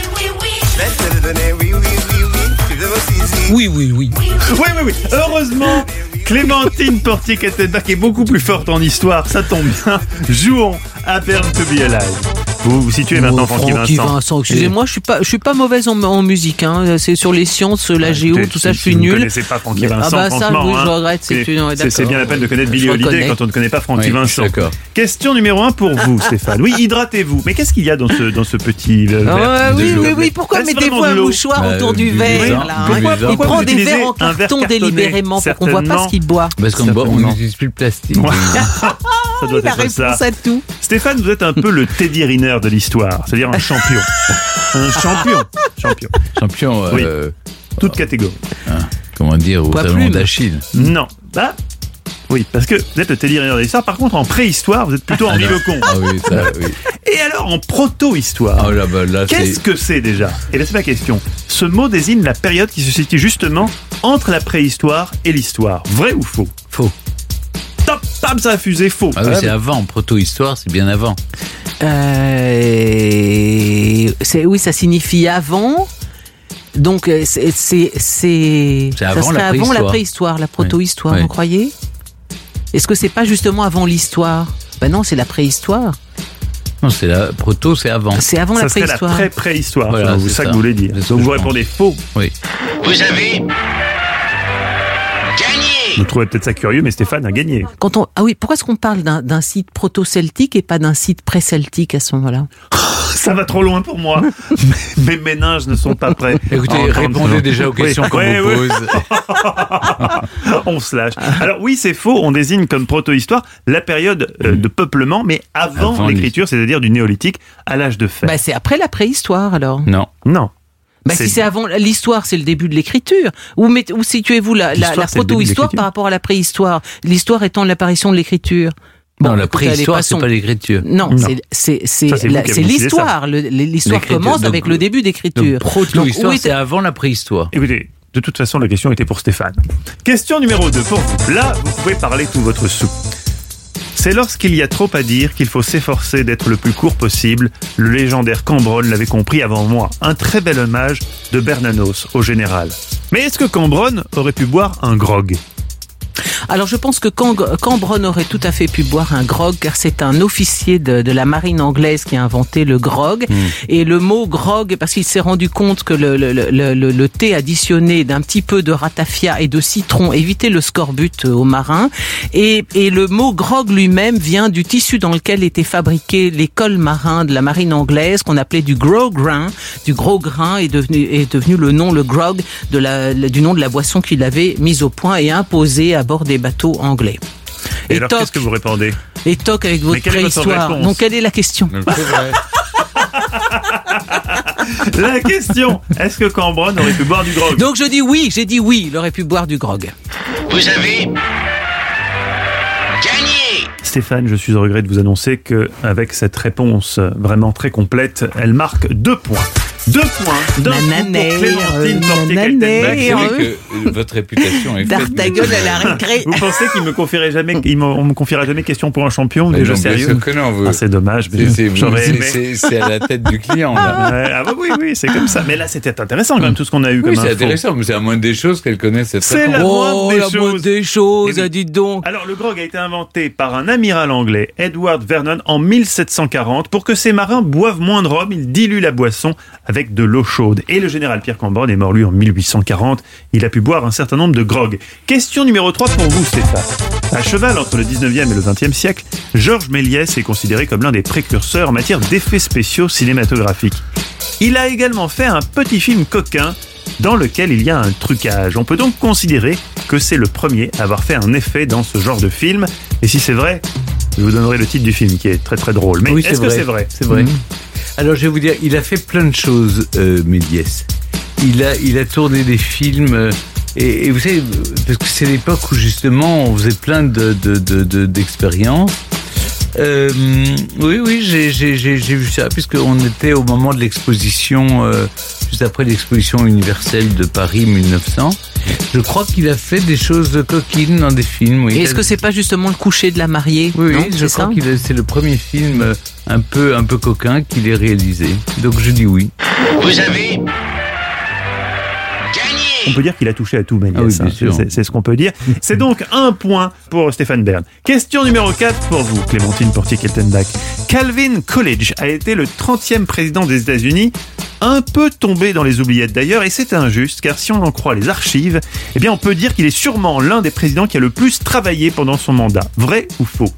F: Oui.
D: Heureusement, Clémentine Portier-Kattenbach est beaucoup plus forte en histoire, ça tombe bien. Jouons à Burn to be Alive. Vous vous situez maintenant, Francky Vincent.
F: Excusez-moi, je suis pas mauvaise en musique. C'est sur les sciences, la géo, tout ça, je suis nul.
D: Vous ne connaissez pas Francky Vincent, franchement.
F: Ça, oui, je regrette.
D: C'est bien la peine de connaître Billie Holiday quand on ne connaît pas Francky Vincent.
C: D'accord.
D: Question numéro 1 pour vous, Stéphane. Oui, hydratez-vous. Mais qu'est-ce qu'il y a dans ce petit verre?
F: Oui. Pourquoi mettez-vous un mouchoir autour du verre là? Il prend des verres en carton délibérément pour qu'on ne voit pas ce qu'il boit.
C: Parce qu'on n'utilise plus le plastique.
D: Ça doit être ça.
F: À tout.
D: Stéphane, vous êtes un peu le Teddy Riner de l'histoire, c'est-à-dire un champion.
C: Champion.
D: Oui. Toute catégorie.
C: Comment dire, au talon d'Achille.
D: Non. Oui, parce que vous êtes le Teddy Riner de l'histoire. Par contre, en préhistoire, vous êtes plutôt Henri Lecomte.
C: Ah oui, ça, oui.
D: Et alors, en proto-histoire, qu'est-ce que c'est déjà? Et là, c'est ma question. Ce mot désigne la période qui se situe justement entre la préhistoire et l'histoire. Vrai ou faux?
C: Faux.
D: Top, ça a fusé, faux.
C: Ah oui, c'est avant. Proto-histoire, c'est bien avant.
F: Oui, ça signifie avant. Donc, c'est
C: avant
F: la préhistoire, la proto-histoire, vous croyez? Est-ce que c'est pas justement avant l'histoire? Non, c'est la préhistoire.
C: Non, c'est la proto, c'est avant.
F: C'est avant la préhistoire.
D: Ça serait la préhistoire.
C: Voilà,
D: c'est ça que vous voulez dire. Donc vous répondez faux.
C: Oui.
J: Vous avez gagné. gagné.
D: Vous trouvez peut-être ça curieux, mais Stéphane a gagné.
F: Ah oui, pourquoi est-ce qu'on parle d'un site proto-celtique et pas d'un site pré-celtique à ce moment-là?
D: Ça va trop loin pour moi. Mes méninges ne sont pas prêts.
C: Écoutez, répondez déjà aux questions qu'on vous pose.
D: On se lâche. Alors oui, c'est faux. On désigne comme proto-histoire la période de peuplement, mais avant l'écriture, c'est-à-dire du néolithique à l'âge de fer.
F: C'est après la préhistoire alors.
D: Non.
F: Si c'est avant l'histoire, c'est le début de l'écriture. Où situez-vous la proto-histoire par rapport à la préhistoire? L'histoire étant l'apparition de l'écriture.
C: La préhistoire, c'est pas l'écriture.
F: Non. C'est l'histoire. L'histoire commence avec le début d'écriture.
C: Proto-histoire, c'est avant la préhistoire.
D: Écoutez, de toute façon, la question était pour Stéphane. Question numéro 2 pour vous. Là, vous pouvez parler tout votre sou. C'est lorsqu'il y a trop à dire qu'il faut s'efforcer d'être le plus court possible. Le légendaire Cambronne l'avait compris avant moi. Un très bel hommage de Bernanos au général. Mais est-ce que Cambronne aurait pu boire un grog ?
F: Alors je pense que Cambronne aurait tout à fait pu boire un grog, car c'est un officier de la marine anglaise qui a inventé le grog. Et le mot grog, parce qu'il s'est rendu compte que le thé additionné d'un petit peu de ratafia et de citron évitait le scorbut aux marins. Et le mot grog lui-même vient du tissu dans lequel était fabriqué les cols marins de la marine anglaise, qu'on appelait du gros grain. Du gros grain est devenu le nom, le grog, du nom de la boisson qu'il avait mise au point et imposée à bord des bateaux anglais.
D: Et alors, qu'est-ce que vous répondez?
F: Et toc avec votre préhistoire. Donc, quelle est la question?
C: C'est vrai.
D: La question, est-ce que Cambronne aurait pu boire du grog?
F: Donc, j'ai dit oui, il aurait pu boire du grog.
J: Vous avez gagné.
D: Stéphane, je suis au regret de vous annoncer qu'avec cette réponse vraiment très complète, elle marque 2 points. 2 points d'un coup pour Clémentine Portier-Kaltenbach.
C: C'est vrai que votre réputation est faite.
F: D'Artagon à la récré.
D: Vous pensez qu'il me confiera jamais question pour un champion?
C: Mais
D: Déjà sérieux?
C: Bien sûr que non,
D: c'est dommage. J'aurais aimé.
C: C'est à la tête du client, là.
D: Oui, c'est comme ça. Mais là, c'était intéressant quand même, tout ce qu'on a eu comme info.
C: Oui, c'est intéressant, mais c'est la moindre des choses qu'elle connaisse cette réponse.
D: C'est la
F: moindre des choses, dites donc.
D: Alors, le grog a été inventé par un amiral anglais, Edward Vernon, en 1740. Pour que ses marins boivent moins de rhum, ils diluent la boisson avec de l'eau chaude. Et le général Pierre Cambronne est mort, lui, en 1840. Il a pu boire un certain nombre de grogs. Question numéro 3 pour vous, Stéphane. À cheval entre le 19e et le 20e siècle, Georges Méliès est considéré comme l'un des précurseurs en matière d'effets spéciaux cinématographiques. Il a également fait un petit film coquin dans lequel il y a un trucage. On peut donc considérer que c'est le premier à avoir fait un effet dans ce genre de film. Et si c'est vrai, je vous donnerai le titre du film qui est très très drôle. Mais est-ce que c'est vrai?
C: C'est vrai. Alors je vais vous dire, il a fait plein de choses, Méliès. Il a tourné des films, et vous savez, parce que c'est l'époque où justement on faisait plein d'expériences. Oui, j'ai vu ça, puisqu'on était au moment de l'exposition, juste après l'exposition universelle de Paris 1900. Je crois qu'il a fait des choses coquines dans des films. Oui.
F: Et est-ce que c'est pas justement le coucher de la mariée?
C: Oui, je crois que c'est le premier film un peu coquin qu'il ait réalisé. Donc je dis oui.
J: Vous avez gagné.
D: On peut dire qu'il a touché à tout, Méliès.
C: Ah oui, bien sûr.
D: C'est ce qu'on peut dire. C'est donc 1 point pour Stéphane Bern. Question numéro 4 pour vous, Clémentine Portier-Kaltenbach. Calvin Coolidge a été le 30e président des États-Unis, un peu tombé dans les oubliettes d'ailleurs, et c'est injuste, car si on en croit les archives, eh bien on peut dire qu'il est sûrement l'un des présidents qui a le plus travaillé pendant son mandat. Vrai ou faux?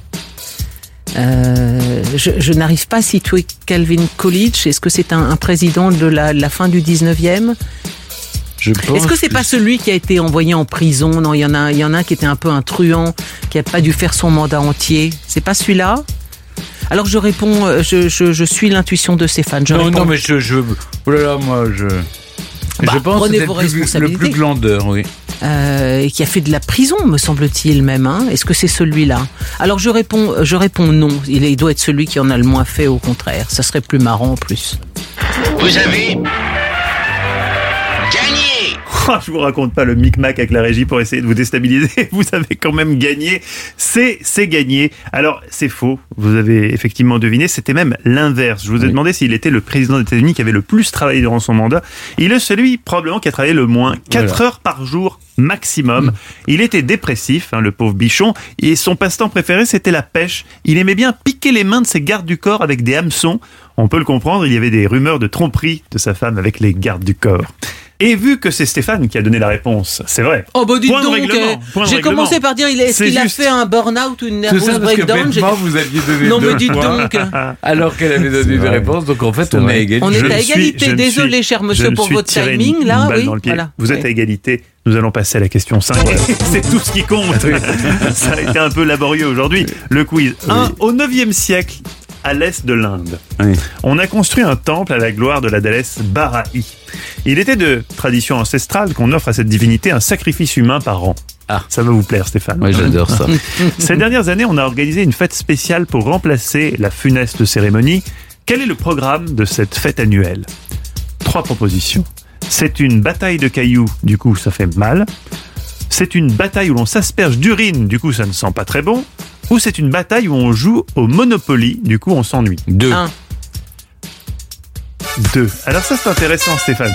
F: Je n'arrive pas à situer Calvin Coolidge. Est-ce que c'est un président de la fin du 19e? Est-ce que c'est pas celui qui a été envoyé en prison? Non, il y en a un qui était un peu un truand, qui a pas dû faire son mandat entier. C'est pas celui-là? Alors je réponds, je suis l'intuition de Stéphane.
C: Non, mais oh là là, moi, je pense que c'est le plus glandeur, oui.
F: Et qui a fait de la prison, me semble-t-il même. Hein. Est-ce que c'est celui-là? Alors je réponds non. Il doit être celui qui en a le moins fait, au contraire. Ça serait plus marrant en plus.
J: Vous avez gagné.
D: Je vous raconte pas le micmac avec la régie pour essayer de vous déstabiliser. Vous avez quand même gagné. C'est gagné. Alors, c'est faux. Vous avez effectivement deviné. C'était même l'inverse. Je vous ai demandé s'il était le président des États-Unis qui avait le plus travaillé durant son mandat. Il est celui, probablement, qui a travaillé le moins. 4 heures par jour maximum. Il était dépressif, le pauvre bichon. Et son passe-temps préféré, c'était la pêche. Il aimait bien piquer les mains de ses gardes du corps avec des hameçons. On peut le comprendre. Il y avait des rumeurs de tromperie de sa femme avec les gardes du corps. Et vu que c'est Stéphane qui a donné la réponse, c'est vrai.
F: Oh bah dites
D: Point de
F: donc,
D: règlement, point de
F: j'ai
D: règlement.
F: commencé par dire, est-ce qu'il a fait un burn-out ou une nervous breakdown?
C: Vous aviez donné
F: Non mais
C: deux
F: dites
C: points,
F: donc.
C: alors qu'elle avait donné des réponses, donc en fait on est à égalité.
F: On est à
D: Je
F: égalité,
D: me
F: désolé
D: suis-
F: cher
D: je
F: monsieur
D: me
F: pour
D: suis
F: votre
D: tiré
F: timing
D: une
F: là,
D: balle
F: oui.
D: dans le pied.
F: Voilà.
D: Vous êtes
F: Oui.
D: à égalité. Nous allons passer à la question 5. C'est tout ce qui compte. Ça a été un peu laborieux aujourd'hui. Le quiz. Au 9e siècle, à l'est de l'Inde, on a construit un temple à la gloire de la déesse Barahi. Il était de tradition ancestrale qu'on offre à cette divinité un sacrifice humain par an. Ah, ça va vous plaire, Stéphane.
C: Oui, j'adore ça.
D: Ces dernières années, on a organisé une fête spéciale pour remplacer la funeste cérémonie. Quel est le programme de cette fête annuelle ? 3 propositions. C'est une bataille de cailloux, du coup ça fait mal. C'est une bataille où l'on s'asperge d'urine, du coup ça ne sent pas très bon. Ou c'est une bataille où on joue au Monopoly, du coup on s'ennuie.
C: 2.
D: 2. Alors ça c'est intéressant, Stéphane.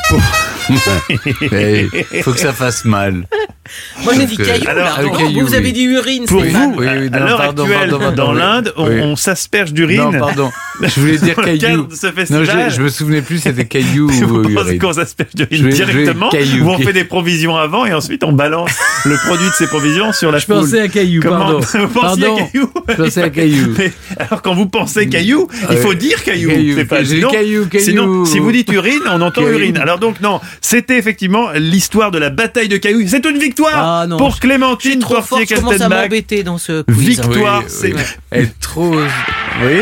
C: Il faut que ça fasse mal.
F: Moi j'ai dit caillou,
D: alors,
F: là.
C: caillou,
F: Vous avez
C: oui.
F: dit urine.
D: Pour
F: Stéphane.
D: vous, à l'heure actuelle, dans l'Inde, on s'asperge d'urine.
C: Non, pardon. Je voulais dire
D: Dans le
C: caillou.
D: cadre de ce
C: Non,
D: festival.
C: je me souvenais plus, c'était caillou
D: Vous
C: ou
D: pensez
C: urine.
D: qu'on s'asperge
C: Je
D: d'urine
C: vais-
D: directement
C: caillou.
D: ou on fait des provisions avant et ensuite on balance le produit de ces provisions sur la
C: Je
D: foule?
C: pensais à caillou,
D: Comment
C: pardon.
D: Vous pensiez
C: Pardon.
D: à caillou?
C: Je pensais à caillou.
D: Mais alors quand vous pensez caillou, il faut dire caillou.
C: Caillou.
D: C'est pas
C: J'ai dit
D: sinon,
C: caillou.
D: sinon, si vous dites urine, on entend
C: Caillou.
D: urine. Alors donc non, c'était effectivement l'histoire de la bataille de caillou. C'est une victoire
F: Ah, non,
D: pour Clémentine
F: Trop fort, je commence à
D: Portier-Castenbach.
F: m'embêter dans ce quiz.
D: Victoire,
C: Oui,
D: c'est
C: oui. Elle est trop... Oui.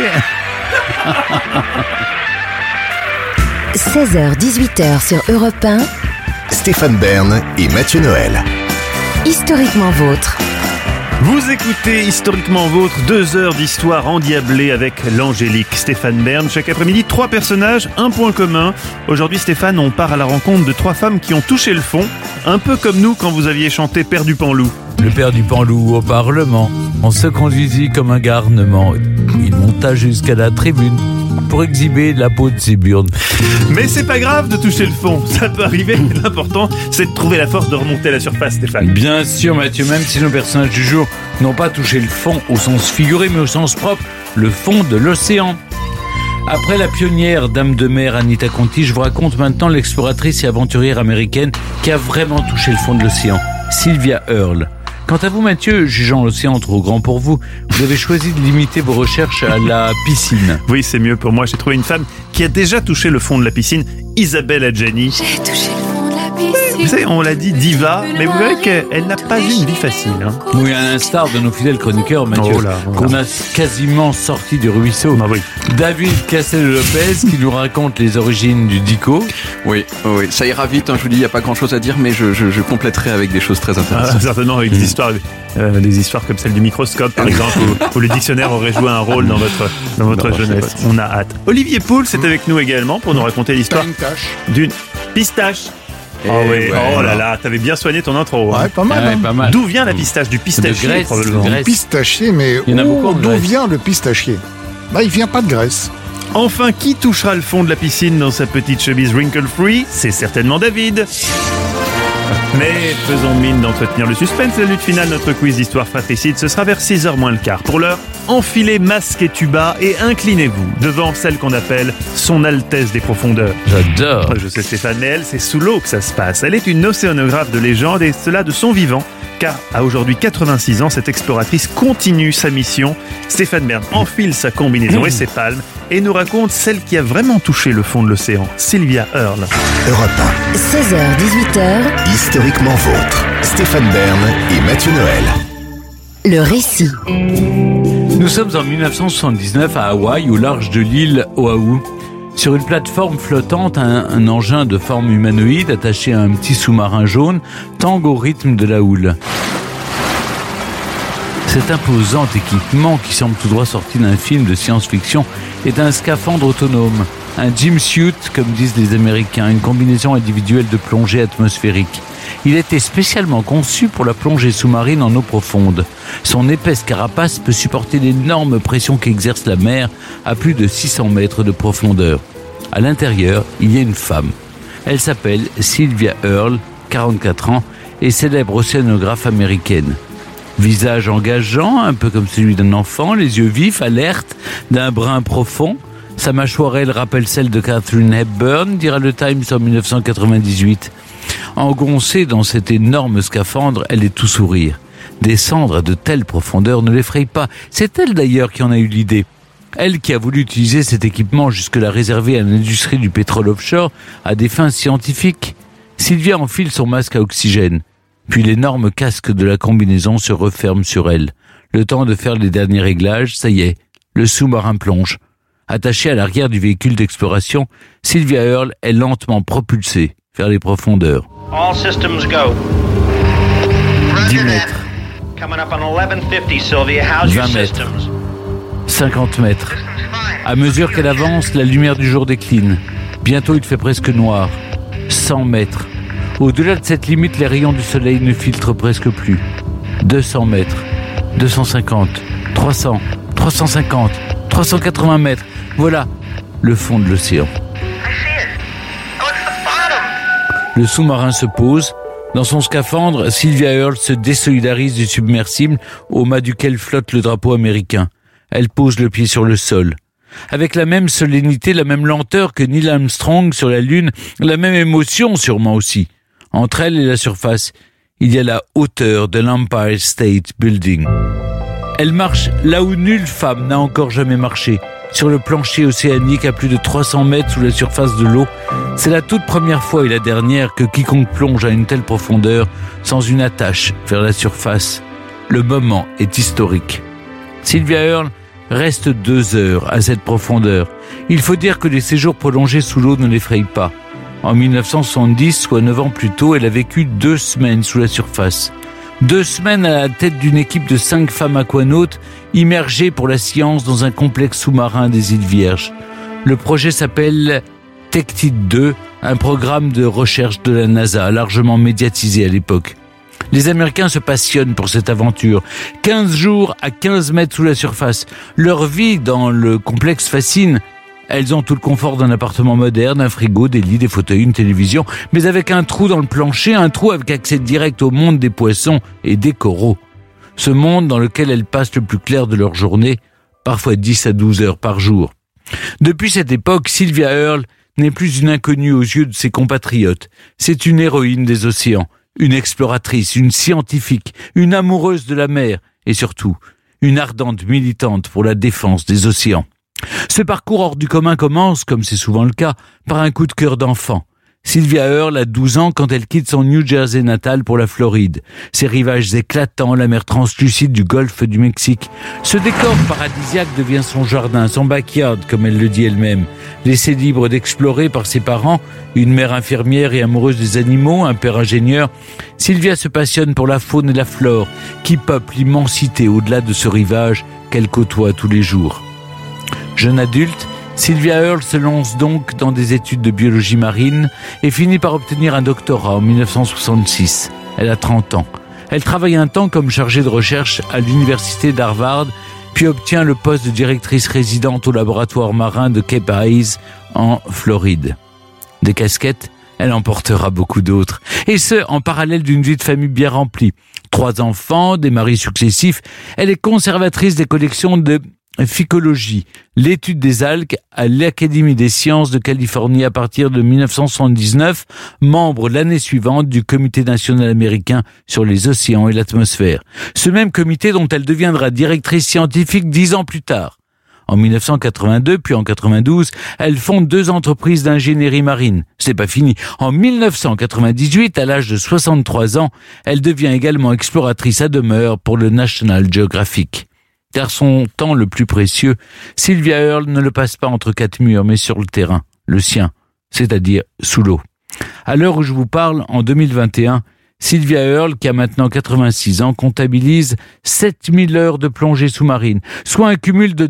A: 16h-18h sur Europe 1,
B: Stéphane Bern et Mathieu Noël.
A: historiquement vôtre.
D: Vous écoutez Historiquement Vôtre, 2 heures d'histoire endiablée avec l'angélique Stéphane Bern. Chaque après-midi, 3 personnages, un point commun. Aujourd'hui, Stéphane, on part à la rencontre de 3 femmes qui ont touché le fond, un peu comme nous quand vous aviez chanté Père du Panloup.
C: Le père du Panloup au Parlement, on se conduisit comme un garnement. Il monta jusqu'à la tribune pour exhiber la peau de ses burnes.
D: Mais c'est pas grave de toucher le fond, ça peut arriver. L'important, c'est de trouver la force de remonter à la surface, Stéphane.
C: Bien sûr, Mathieu, même si nos personnages du jour n'ont pas touché le fond au sens figuré, mais au sens propre, le fond de l'océan. Après la pionnière dame de mer Anita Conti, je vous raconte maintenant l'exploratrice et aventurière américaine qui a vraiment touché le fond de l'océan, Sylvia Earle. Quant à vous, Mathieu, jugeant l'océan trop grand pour vous, vous avez choisi de limiter vos recherches à la piscine.
D: Oui, c'est mieux pour moi. J'ai trouvé une femme qui a déjà touché le fond de la piscine, Isabelle Adjani.
E: J'ai touché le fond de la piscine.
D: Vous savez, on l'a dit diva, mais vous verrez qu'elle n'a pas eu une vie facile. Hein.
C: Oui, à l'instar de nos fidèles chroniqueurs, Mathieu,
D: Oh là, voilà.
C: qu'on a quasiment sorti du ruisseau.
D: Ah oui.
C: David Castel-Lopez qui nous raconte les origines du dico.
G: Oui, ça ira vite, hein, je vous dis, il n'y a pas grand-chose à dire, mais je compléterai avec des choses très
D: Ah,
G: intéressantes.
D: certainement avec des histoires comme celle du microscope, par exemple, où le dictionnaire aurait joué un rôle dans votre
G: Non,
D: jeunesse.
G: c'est pas
D: On a hâte. Olivier Pouls est avec nous également pour nous raconter l'histoire d'une pistache.
G: Et
D: Oh oui,
G: ouais,
D: oh là là, t'avais bien soigné ton intro. hein.
K: Ouais, pas mal.
C: Ah ouais,
K: hein.
C: pas mal.
D: D'où vient la pistache? Du pistachier,
C: De Grèce,
D: probablement.
C: de Grèce.
K: Pistachier, mais
C: Il y en a beaucoup en
K: d'où
C: Grèce.
K: vient le pistachier? Bah, il vient pas de Grèce.
D: Enfin, qui touchera le fond de la piscine dans sa petite chemise wrinkle-free? C'est certainement David. Mais faisons mine d'entretenir le suspense. La lutte finale, notre quiz d'histoire fratricide, ce sera vers 6h moins le quart. Pour l'heure, enfilez masque et tuba et inclinez-vous devant celle qu'on appelle son Altesse des profondeurs.
C: J'adore.
D: Je sais Stéphane, mais elle, c'est sous l'eau que ça se passe. Elle est une océanographe de légende et cela de son vivant. Car à aujourd'hui 86 ans, cette exploratrice continue sa mission. Stéphane Bern enfile sa combinaison et ses palmes et nous raconte celle qui a vraiment touché le fond de l'océan, Sylvia Earle.
B: Europe
A: 16h-18h,
B: 1, historiquement vôtre. Stéphane Bern et Mathieu Noël.
A: le récit.
C: Nous sommes en 1979 à Hawaï, au large de l'île Oahu. Sur une plateforme flottante, un engin de forme humanoïde attaché à un petit sous-marin jaune tangue au rythme de la houle. Cet imposant équipement, qui semble tout droit sorti d'un film de science-fiction, est un scaphandre autonome, un gym suit, comme disent les Américains, une combinaison individuelle de plongée atmosphérique. Il a été spécialement conçu pour la plongée sous-marine en eau profonde. Son épaisse carapace peut supporter l'énorme pression qu'exerce la mer à plus de 600 mètres de profondeur. À l'intérieur, il y a une femme. Elle s'appelle Sylvia Earle, 44 ans, et célèbre océanographe américaine. Visage engageant, un peu comme celui d'un enfant, les yeux vifs, alertes, d'un brun profond. Sa mâchoire, elle, rappelle celle de Katharine Hepburn, dira le Times en 1998. Engoncée dans cet énorme scaphandre, elle est tout sourire. Descendre à de telles profondeurs ne l'effraie pas. C'est elle d'ailleurs qui en a eu l'idée. Elle qui a voulu utiliser cet équipement jusque-là réservé à l'industrie du pétrole offshore à des fins scientifiques. Sylvia enfile son masque à oxygène. Puis l'énorme casque de la combinaison se referme sur elle. Le temps de faire les derniers réglages, ça y est, le sous-marin plonge. Attachée à l'arrière du véhicule d'exploration, Sylvia Earle est lentement propulsée vers les profondeurs.
J: All systems go.
C: 10 mètres.
J: Coming up on 1150, Sylvia. How's
C: 20
J: your
C: mètres.
J: systems?
C: 50 mètres. À mesure qu'elle avance, la lumière du jour décline. Bientôt, il fait presque noir. 100 mètres. Au-delà de cette limite, les rayons du soleil ne filtrent presque plus. 200 mètres. 250. 300. 350. 380 mètres. Voilà le fond de l'océan. Le sous-marin se pose. Dans son scaphandre, Sylvia Earle se désolidarise du submersible au mât duquel flotte le drapeau américain. Elle pose le pied sur le sol. Avec la même solennité, la même lenteur que Neil Armstrong sur la Lune, la même émotion sûrement aussi. Entre elle et la surface, il y a la hauteur de l'Empire State Building. Elle marche là où nulle femme n'a encore jamais marché, sur le plancher océanique à plus de 300 mètres sous la surface de l'eau. C'est la toute première fois et la dernière que quiconque plonge à une telle profondeur sans une attache vers la surface. Le moment est historique. Sylvia Earle reste 2 heures à cette profondeur. Il faut dire que les séjours prolongés sous l'eau ne l'effrayent pas. En 1970, soit 9 ans plus tôt, elle a vécu 2 semaines sous la surface. 2 semaines à la tête d'une équipe de 5 femmes aquanautes immergées pour la science dans un complexe sous-marin des îles Vierges. Le projet s'appelle Tectite 2, un programme de recherche de la NASA largement médiatisé à l'époque. Les Américains se passionnent pour cette aventure. 15 jours à 15 mètres sous la surface. Leur vie dans le complexe fascine. Elles ont tout le confort d'un appartement moderne, un frigo, des lits, des fauteuils, une télévision, mais avec un trou dans le plancher, un trou avec accès direct au monde des poissons et des coraux. Ce monde dans lequel elles passent le plus clair de leur journée, parfois 10 à 12 heures par jour. Depuis cette époque, Sylvia Earle n'est plus une inconnue aux yeux de ses compatriotes. C'est une héroïne des océans, une exploratrice, une scientifique, une amoureuse de la mer et surtout, une ardente militante pour la défense des océans. Ce parcours hors du commun commence, comme c'est souvent le cas, par un coup de cœur d'enfant. Sylvia Earle a 12 ans quand elle quitte son New Jersey natal pour la Floride. Ses rivages éclatants, la mer translucide du golfe du Mexique. Ce décor paradisiaque devient son jardin, son backyard, comme elle le dit elle-même. Laissée libre d'explorer par ses parents, une mère infirmière et amoureuse des animaux, un père ingénieur, Sylvia se passionne pour la faune et la flore qui peuplent l'immensité au-delà de ce rivage qu'elle côtoie tous les jours. Jeune adulte, Sylvia Earle se lance donc dans des études de biologie marine et finit par obtenir un doctorat en 1966. Elle a 30 ans. Elle travaille un temps comme chargée de recherche à l'université d'Harvard, puis obtient le poste de directrice résidente au laboratoire marin de Cape Hayes en Floride. Des casquettes, elle en portera beaucoup d'autres. Et ce, en parallèle d'une vie de famille bien remplie. 3 enfants, des maris successifs. Elle est conservatrice des collections de phycologie, l'étude des algues à l'Académie des sciences de Californie à partir de 1979, membre l'année suivante du Comité national américain sur les océans et l'atmosphère. Ce même comité dont elle deviendra directrice scientifique 10 ans plus tard. En 1982, puis en 92, elle fonde 2 entreprises d'ingénierie marine. C'est pas fini. En 1998, à l'âge de 63 ans, elle devient également exploratrice à demeure pour le National Geographic. Car son temps le plus précieux, Sylvia Earle ne le passe pas entre 4 murs, mais sur le terrain, le sien, c'est-à-dire sous l'eau. À l'heure où je vous parle, en 2021, Sylvia Earle, qui a maintenant 86 ans, comptabilise 7000 heures de plongée sous-marine, soit un cumul de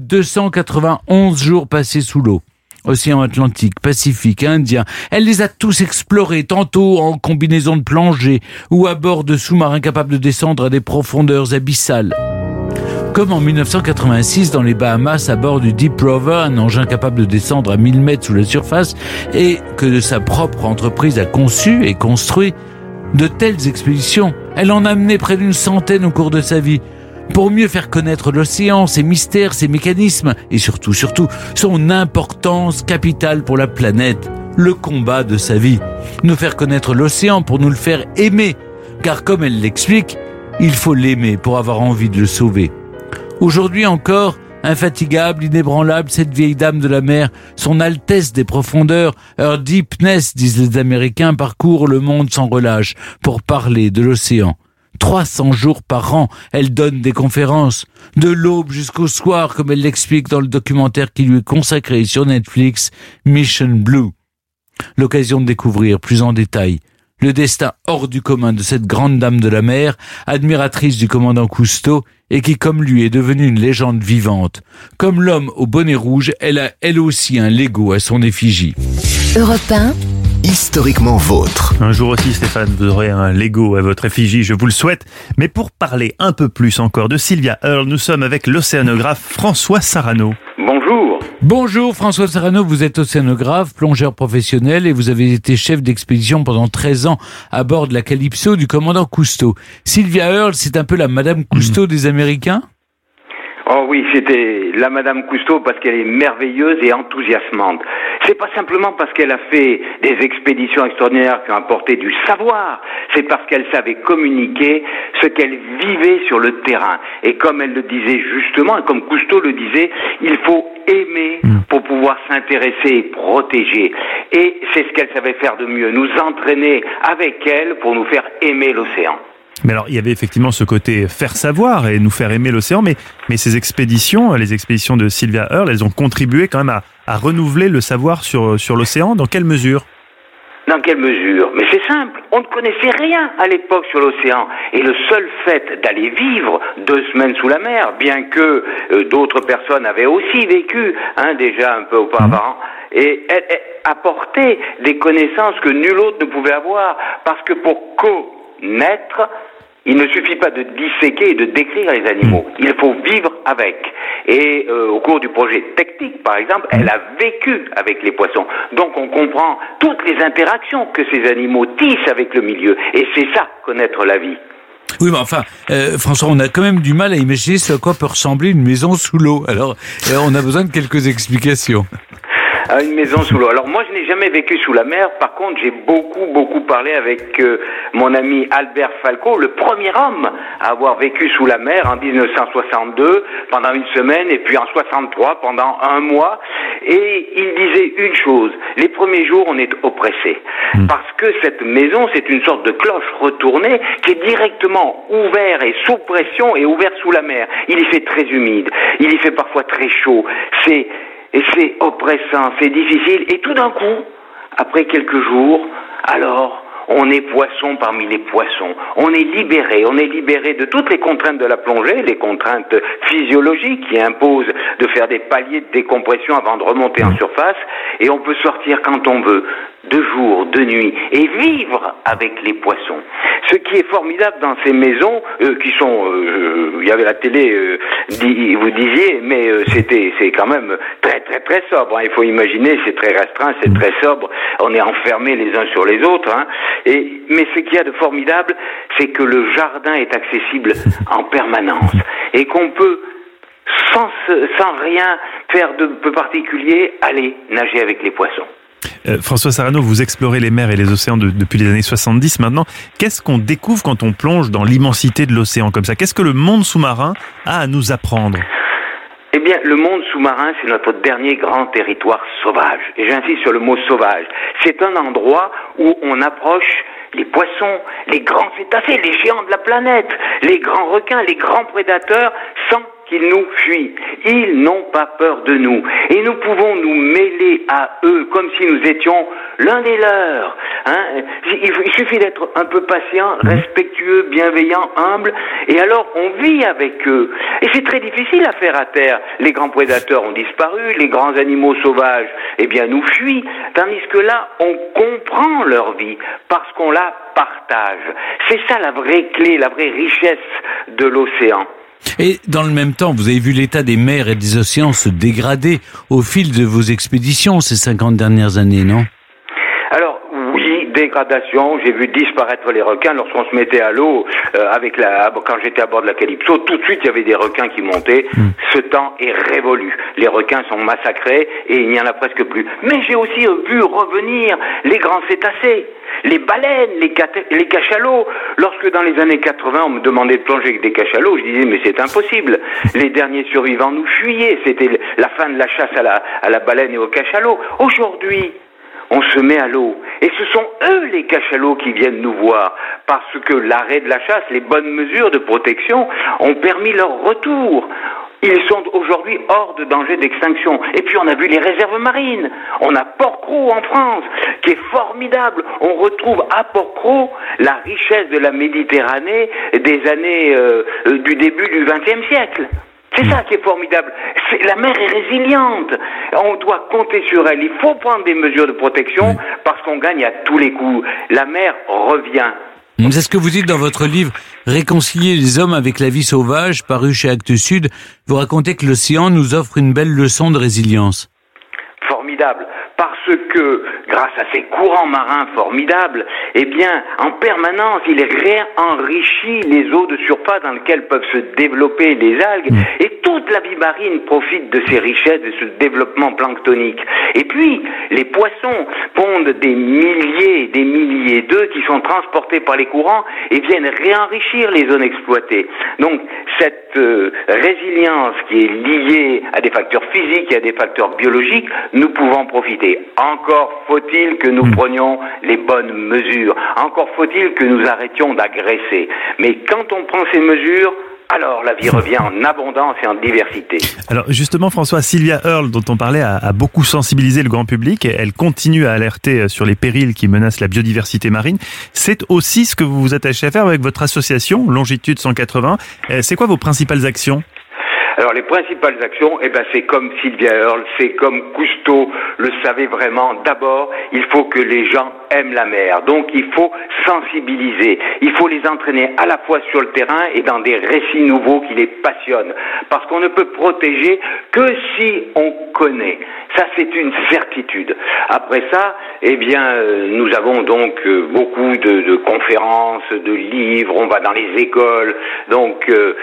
C: 291 jours passés sous l'eau. Océan Atlantique, Pacifique, Indien, elle les a tous explorés, tantôt en combinaison de plongée ou à bord de sous-marins capables de descendre à des profondeurs abyssales. Comme en 1986 dans les Bahamas à bord du Deep Rover, un engin capable de descendre à 1000 mètres sous la surface et que de sa propre entreprise a conçu et construit de telles expéditions. Elle en a mené près d'une centaine au cours de sa vie pour mieux faire connaître l'océan, ses mystères, ses mécanismes et surtout son importance capitale pour la planète, le combat de sa vie. Nous faire connaître l'océan pour nous le faire aimer. Car comme elle l'explique, il faut l'aimer pour avoir envie de le sauver. Aujourd'hui encore, infatigable, inébranlable, cette vieille dame de la mer, son altesse des profondeurs, her deepness, disent les Américains, parcourt le monde sans relâche pour parler de l'océan. 300 jours par an, elle donne des conférences, de l'aube jusqu'au soir, comme elle l'explique dans le documentaire qui lui est consacré sur Netflix, Mission Blue. L'occasion de découvrir plus en détail le destin hors du commun de cette grande dame de la mer, admiratrice du commandant Cousteau, et qui, comme lui, est devenue une légende vivante. Comme l'homme au bonnet rouge, elle a elle aussi un Lego à son effigie.
A: Europe 1.
B: Historiquement vôtre.
D: Un jour aussi, Stéphane, vous aurez un Lego à votre effigie, je vous le souhaite. Mais pour parler un peu plus encore de Sylvia Earle, nous sommes avec l'océanographe François Sarano.
L: Bonjour.
C: Bonjour François Sarano, vous êtes océanographe, plongeur professionnel et vous avez été chef d'expédition pendant 13 ans à bord de la Calypso du commandant Cousteau. Sylvia Earle, c'est un peu la Madame Cousteau des Américains ?
L: Oh oui, c'était la Madame Cousteau parce qu'elle est merveilleuse et enthousiasmante. C'est pas simplement parce qu'elle a fait des expéditions extraordinaires qui ont apporté du savoir, c'est parce qu'elle savait communiquer ce qu'elle vivait sur le terrain. Et comme elle le disait justement, et comme Cousteau le disait, il faut aimer pour pouvoir s'intéresser et protéger. Et c'est ce qu'elle savait faire de mieux, nous entraîner avec elle pour nous faire aimer l'océan.
D: Mais alors, il y avait effectivement ce côté faire savoir et nous faire aimer l'océan, mais ces expéditions, les expéditions de Sylvia Earle, elles ont contribué quand même à renouveler le savoir sur l'océan. Dans quelle mesure ?
L: Dans quelle mesure ? Mais c'est simple, on ne connaissait rien à l'époque sur l'océan. Et le seul fait d'aller vivre 2 semaines sous la mer, bien que d'autres personnes avaient aussi vécu, déjà un peu auparavant, et elle apportait des connaissances que nul autre ne pouvait avoir, parce que pour connaître, il ne suffit pas de disséquer et de décrire les animaux. Il faut vivre avec. Et au cours du projet technique, par exemple, elle a vécu avec les poissons. Donc on comprend toutes les interactions que ces animaux tissent avec le milieu. Et c'est ça, connaître la vie.
C: Oui, mais enfin, François, on a quand même du mal à imaginer ce à quoi peut ressembler une maison sous l'eau. Alors, on a besoin de quelques explications.
L: À une maison sous l'eau. Alors moi, je n'ai jamais vécu sous la mer. Par contre, j'ai beaucoup parlé avec mon ami Albert Falco, le premier homme à avoir vécu sous la mer en 1962 pendant une semaine et puis en 63 pendant 1 mois. Et il disait une chose, les premiers jours, on est oppressé. Parce que cette maison, c'est une sorte de cloche retournée qui est directement ouverte et sous pression et ouverte sous la mer. Il y fait très humide, il y fait parfois très chaud. Et c'est oppressant, c'est difficile. Et tout d'un coup, après quelques jours, alors, on est poisson parmi les poissons. On est libéré de toutes les contraintes de la plongée, les contraintes physiologiques qui imposent de faire des paliers de décompression avant de remonter en surface. Et on peut sortir quand on veut, de jour, de nuit, et vivre avec les poissons. Ce qui est formidable dans ces maisons, qui sont, il y avait la télé, vous disiez, mais c'est quand même très sobre. Il faut imaginer, c'est très restreint, c'est très sobre. On est enfermés les uns sur les autres. Mais ce qu'il y a de formidable, c'est que le jardin est accessible en permanence et qu'on peut sans rien faire de peu particulier aller nager avec les poissons.
D: François Sarano, vous explorez les mers et les océans depuis les années 70 maintenant. Qu'est-ce qu'on découvre quand on plonge dans l'immensité de l'océan comme ça ? Qu'est-ce que le monde sous-marin a à nous apprendre ?
L: Eh bien, le monde sous-marin, c'est notre dernier grand territoire sauvage. Et j'insiste sur le mot sauvage. C'est un endroit où on approche les poissons, les grands cétacés, les géants de la planète, les grands requins, les grands prédateurs, sans qu'ils nous fuient. Ils n'ont pas peur de nous. Et nous pouvons nous mêler à eux comme si nous étions l'un des leurs. Il suffit d'être un peu patient, respectueux, bienveillant, humble, et alors on vit avec eux. Et c'est très difficile à faire à terre. Les grands prédateurs ont disparu, les grands animaux sauvages, nous fuient. Tandis que là, on comprend leur vie parce qu'on la partage. C'est ça la vraie clé, la vraie richesse de l'océan.
C: Et dans le même temps, vous avez vu l'état des mers et des océans se dégrader au fil de vos expéditions ces 50 dernières années, non ?
L: Alors oui, dégradation. J'ai vu disparaître les requins lorsqu'on se mettait à l'eau quand j'étais à bord de la Calypso. Tout de suite, il y avait des requins qui montaient. Ce temps est révolu. Les requins sont massacrés et il n'y en a presque plus. Mais j'ai aussi vu revenir les grands cétacés, les baleines, les cachalots. Lorsque dans les années 80, on me demandait de plonger avec des cachalots, je disais mais c'est impossible. Les derniers survivants nous fuyaient. C'était la fin de la chasse à la baleine et au cachalot. Aujourd'hui, on se met à l'eau. Et ce sont eux, les cachalots, qui viennent nous voir. Parce que l'arrêt de la chasse, les bonnes mesures de protection ont permis leur retour. Ils sont aujourd'hui hors de danger d'extinction. Et puis on a vu les réserves marines. On a Port-Cros en France, qui est formidable. On retrouve à Port-Cros la richesse de la Méditerranée des années du début du XXe siècle. C'est ça qui est formidable. La mer est résiliente. On doit compter sur elle. Il faut prendre des mesures de protection parce qu'on gagne à tous les coups. La mer revient.
C: C'est ce que vous dites dans votre livre « Réconcilier les hommes avec la vie sauvage » paru chez Actes Sud. Vous racontez que l'océan nous offre une belle leçon de résilience.
L: Formidable. Parce que, grâce à ces courants marins formidables, eh bien, en permanence, il réenrichit les eaux de surface dans lesquelles peuvent se développer les algues, et toute la vie marine profite de ces richesses, de ce développement planctonique. Et puis, les poissons pondent des milliers d'œufs qui sont transportés par les courants et viennent réenrichir les zones exploitées. Donc, cette résilience qui est liée à des facteurs physiques et à des facteurs biologiques, nous pouvons profiter. Encore faut-il que nous prenions les bonnes mesures. Encore faut-il que nous arrêtions d'agresser. Mais quand on prend ces mesures, alors la vie revient en abondance et en diversité.
D: Alors justement, François, Sylvia Earle, dont on parlait, a beaucoup sensibilisé le grand public. Elle continue à alerter sur les périls qui menacent la biodiversité marine. C'est aussi ce que vous vous attachez à faire avec votre association, Longitude 180. C'est quoi vos principales actions ?
L: Alors les principales actions, c'est comme Sylvia Earle, c'est comme Cousteau le savait vraiment. D'abord, il faut que les gens aiment la mer. Donc il faut sensibiliser. Il faut les entraîner à la fois sur le terrain et dans des récits nouveaux qui les passionnent. Parce qu'on ne peut protéger que si on connaît. Ça, c'est une certitude. Après ça, nous avons donc beaucoup de conférences, de livres. On va dans les écoles. Donc,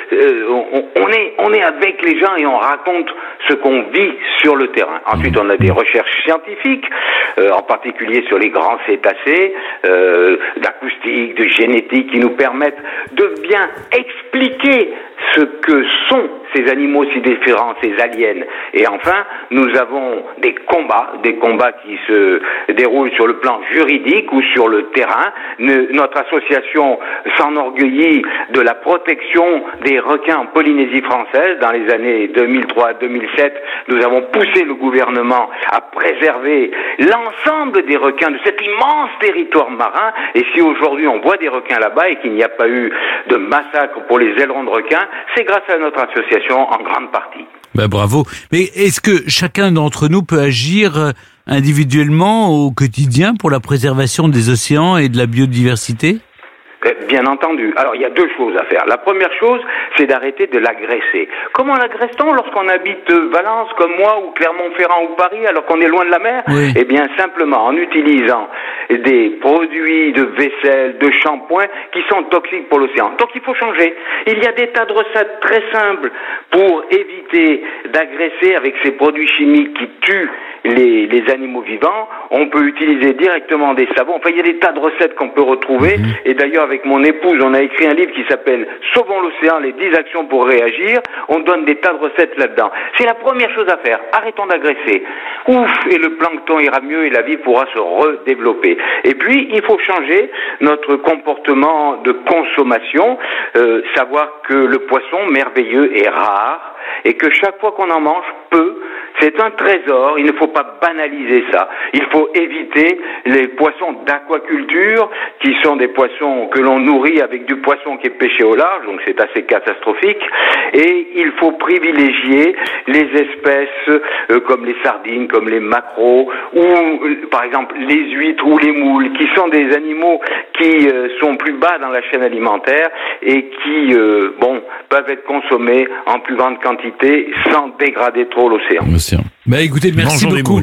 L: on est avec les gens et on raconte ce qu'on vit sur le terrain. Ensuite, on a des recherches scientifiques, en particulier sur les grands cétacés, d'acoustique, de génétique, qui nous permettent de bien expliquer ce que sont ces animaux si différents, ces aliens. Et enfin, nous avons des combats qui se déroulent sur le plan juridique ou sur le terrain. Notre association s'enorgueillit de la protection des requins en Polynésie française. Dans les années 2003-2007, nous avons poussé le gouvernement à préserver l'ensemble des requins de cet immense territoire marin. Et si aujourd'hui on voit des requins là-bas et qu'il n'y a pas eu de massacre pour les ailerons de requins, c'est grâce à notre association en grande partie.
C: Bravo. Mais est-ce que chacun d'entre nous peut agir individuellement au quotidien pour la préservation des océans et de la biodiversité ?
L: Bien entendu. Alors, il y a deux choses à faire. La première chose, c'est d'arrêter de l'agresser. Comment l'agresse-t-on lorsqu'on habite Valence, comme moi, ou Clermont-Ferrand ou Paris, alors qu'on est loin de la mer ?
C: Oui.
L: Eh bien, simplement en utilisant des produits de vaisselle, de shampoing, qui sont toxiques pour l'océan. Donc, il faut changer. Il y a des tas de recettes très simples pour éviter d'agresser avec ces produits chimiques qui tuent les animaux vivants. On peut utiliser directement des savons. Enfin, il y a des tas de recettes qu'on peut retrouver. Et d'ailleurs, avec mon épouse, on a écrit un livre qui s'appelle « Sauvons l'océan, les 10 actions pour réagir ». On donne des tas de recettes là-dedans. C'est la première chose à faire. Arrêtons d'agresser. Et le plancton ira mieux et la vie pourra se redévelopper. Et puis, il faut changer notre comportement de consommation. Savoir que le poisson merveilleux est rare et que chaque fois qu'on en mange peu, c'est un trésor. Il ne faut pas banaliser ça. Il faut éviter les poissons d'aquaculture, qui sont des poissons que l'on nourrit avec du poisson qui est pêché au large, donc c'est assez catastrophique. Et il faut privilégier les espèces comme les sardines, comme les maquereaux, ou par exemple les huîtres ou les moules, qui sont des animaux qui sont plus bas dans la chaîne alimentaire et qui peuvent être consommés en plus grande quantité sans dégrader trop l'océan.
C: Écoutez, merci beaucoup.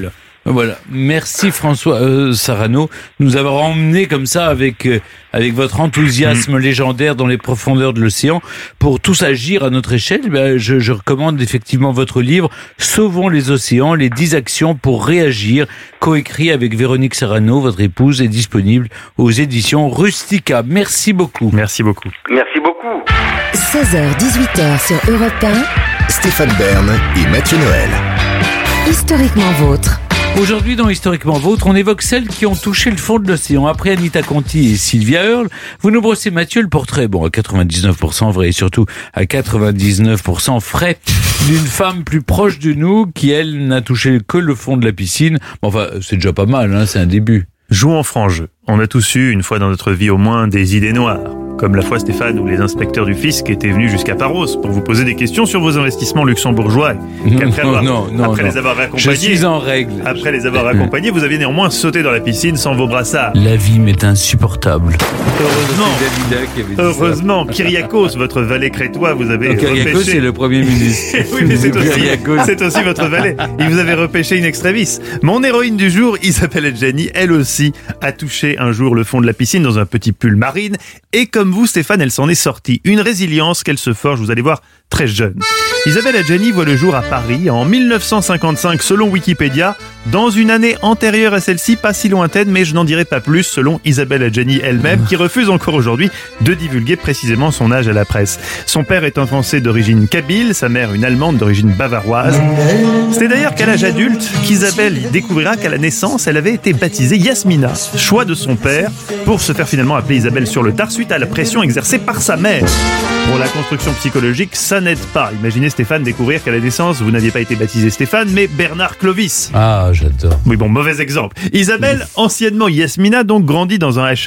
C: Voilà. Merci François Sarano de nous avoir emmenés comme ça avec votre enthousiasme légendaire dans les profondeurs de l'océan pour tous agir à notre échelle. Je recommande effectivement votre livre Sauvons les océans, les 10 actions pour réagir, coécrit avec Véronique Sarano, votre épouse, est disponible aux éditions Rustica. Merci beaucoup.
D: Merci beaucoup.
L: Merci beaucoup.
A: 16h-18h sur Europe 1.
B: Stéphane Bern et Mathieu Noël.
A: Historiquement vôtre.
C: Aujourd'hui, dans Historiquement Vôtre, on évoque celles qui ont touché le fond de l'océan. Après Anita Conti et Sylvia Earle, vous nous brossez, Mathieu, le portrait, à 99% vrai et surtout à 99% frais, d'une femme plus proche de nous qui, elle, n'a touché que le fond de la piscine. Enfin, c'est déjà pas mal, c'est un début.
D: Jouons franc jeu. On a tous eu, une fois dans notre vie au moins, des idées noires. Comme la fois, Stéphane, où les inspecteurs du fisc étaient venus jusqu'à Paros pour vous poser des questions sur vos investissements luxembourgeois. Après les avoir raccompagnés,
C: je suis en règle.
D: Après les avoir raccompagnés, vous aviez néanmoins sauté dans la piscine sans vos brassards.
C: La vie m'est insupportable.
D: Heureusement, Kyriakos, votre valet crétois, vous avez
C: Kyriakos, c'est le Premier ministre.
D: Oui, mais c'est aussi votre valet. Il vous avait repêché in extremis. Mon héroïne du jour, Isabelle Adjani, elle aussi, a touché un jour le fond de la piscine dans un petit pull marine. Et comme vous, Stéphane, elle s'en est sortie. Une résilience qu'elle se forge, vous allez voir, très jeune. Isabelle Adjani voit le jour à Paris en 1955 selon Wikipédia, dans une année antérieure à celle-ci, pas si lointaine, mais je n'en dirai pas plus selon Isabelle Adjani elle-même, qui refuse encore aujourd'hui de divulguer précisément son âge à la presse. Son père est un Français d'origine kabyle, sa mère une Allemande d'origine bavaroise. C'est d'ailleurs qu'à l'âge adulte qu'Isabelle découvrira qu'à la naissance, elle avait été baptisée Yasmina, choix de son père, pour se faire finalement appeler Isabelle sur le tard suite à la pression exercée par sa mère. Pour la construction psychologique, ça n'aide pas. Imaginez Stéphane découvrir qu'à la naissance, vous n'aviez pas été baptisé Stéphane, mais Bernard Clovis.
C: Ah, j'adore.
D: Oui, mauvais exemple. Isabelle, anciennement Yasmina, donc grandit dans un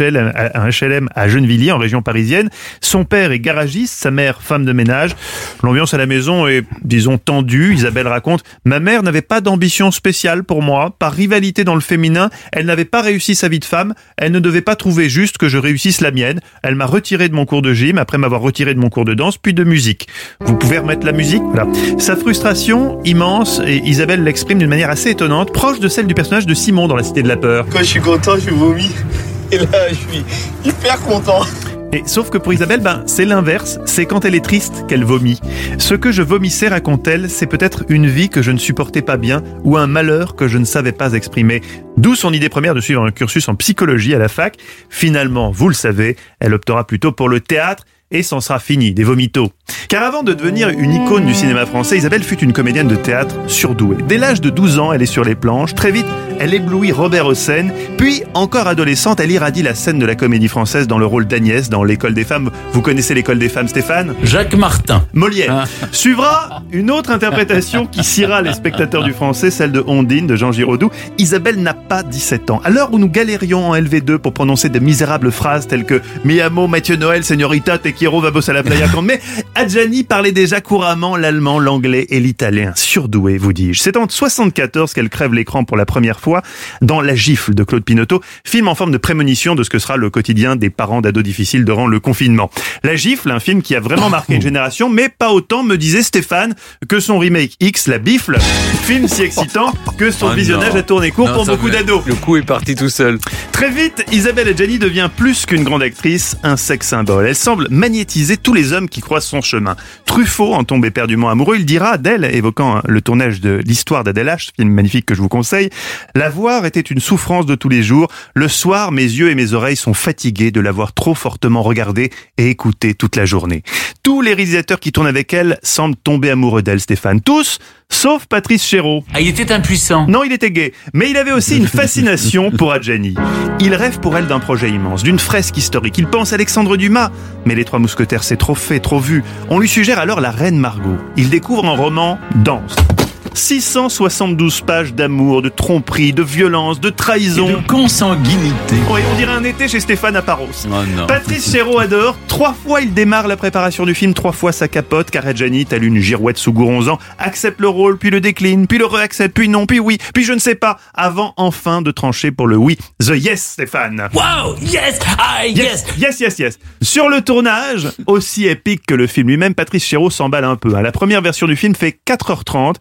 D: HLM à Gennevilliers, en région parisienne. Son père est garagiste, sa mère femme de ménage. L'ambiance à la maison est, disons, tendue. Isabelle raconte « Ma mère n'avait pas d'ambition spéciale pour moi. Par rivalité dans le féminin, elle n'avait pas réussi sa vie de femme. Elle ne devait pas trouver juste que je réussisse la mienne. Elle m'a retiré de mon cours de gym, après m'avoir retiré de mon cours de danse, puis de musique. » Vous pouvez remettre la musique ? Voilà. Sa frustration immense, et Isabelle l'exprime d'une manière assez étonnante, proche de celle du personnage de Simon dans La Cité de la Peur.
M: Quand je suis content, je vomis. Et là, je suis hyper content.
D: Et sauf que pour Isabelle, c'est l'inverse. C'est quand elle est triste qu'elle vomit. Ce que je vomissais, raconte-t-elle, c'est peut-être une vie que je ne supportais pas bien ou un malheur que je ne savais pas exprimer. D'où son idée première de suivre un cursus en psychologie à la fac. Finalement, vous le savez, elle optera plutôt pour le théâtre. Et c'en sera fini, des vomitos. Car avant de devenir une icône du cinéma français, Isabelle fut une comédienne de théâtre surdouée. Dès l'âge de 12 ans, elle est sur les planches. Très vite, elle éblouit Robert Hossein. Puis, encore adolescente, elle irradie la scène de la comédie française dans le rôle d'Agnès dans L'École des femmes. Vous connaissez L'École des femmes, Stéphane ?
C: Jacques Martin.
D: Molière. Suivra une autre interprétation qui sciera les spectateurs du français, celle de Ondine, de Jean Giraudoux. Isabelle n'a pas 17 ans. À l'heure où nous galérions en LV2 pour prononcer de misérables phrases telles que « Mi amo Mathieu Noël, señorita, te quiero, vamos a la playa con », mais Adjani parlait déjà couramment l'allemand, l'anglais et l'italien. Surdoué, vous dis-je. C'est en 1974 qu'elle crève l'écran pour la première fois dans La Gifle de Claude Pinoteau, film en forme de prémonition de ce que sera le quotidien des parents d'ados difficiles durant le confinement. La Gifle, un film qui a vraiment marqué une génération, mais pas autant, me disait Stéphane, que son remake X, La Bifle, film si excitant que son visionnage a tourné court pour beaucoup d'ados.
C: Le coup est parti tout seul.
D: Très vite, Isabelle Adjani devient plus qu'une grande actrice, un sex symbole. Elle semble magnétiser tous les hommes qui croisent son chemin. Truffaut en tombe éperdument amoureux, il dira d'elle, évoquant le tournage de l'histoire d'Adèle H, film magnifique que je vous conseille, « La voir était une souffrance de tous les jours. Le soir, mes yeux et mes oreilles sont fatigués de l'avoir trop fortement regardée et écoutée toute la journée. » Tous les réalisateurs qui tournent avec elle semblent tomber amoureux d'elle, Stéphane. Tous, sauf Patrice Chéreau.
C: Ah, il était impuissant.
D: Non, il était gay. Mais il avait aussi une fascination pour Adjani. Il rêve pour elle d'un projet immense, d'une fresque historique. Il pense à Alexandre Dumas. Mais Les Trois Mousquetaires, c'est trop fait, trop vu. On lui suggère alors La Reine Margot. Il découvre un roman dense. 672 pages d'amour, de tromperie, de violence, de trahison.
C: Et de consanguinité.
D: Oui, on dirait un été chez Stéphane à Paros.
C: Oh non.
D: Patrice Chéreau adore. 3 fois il démarre la préparation du film, 3 fois ça capote, car Adjani, telle une girouette sous Gouronzan, accepte le rôle, puis le décline, puis le réaccepte, puis non, puis oui, puis je ne sais pas, avant enfin de trancher pour le oui. The yes, Stéphane.
C: Wow, yes, yes.
D: Yes. Sur le tournage, aussi épique que le film lui-même, Patrice Chéreau s'emballe un peu. La première version du film fait 4h30. Elle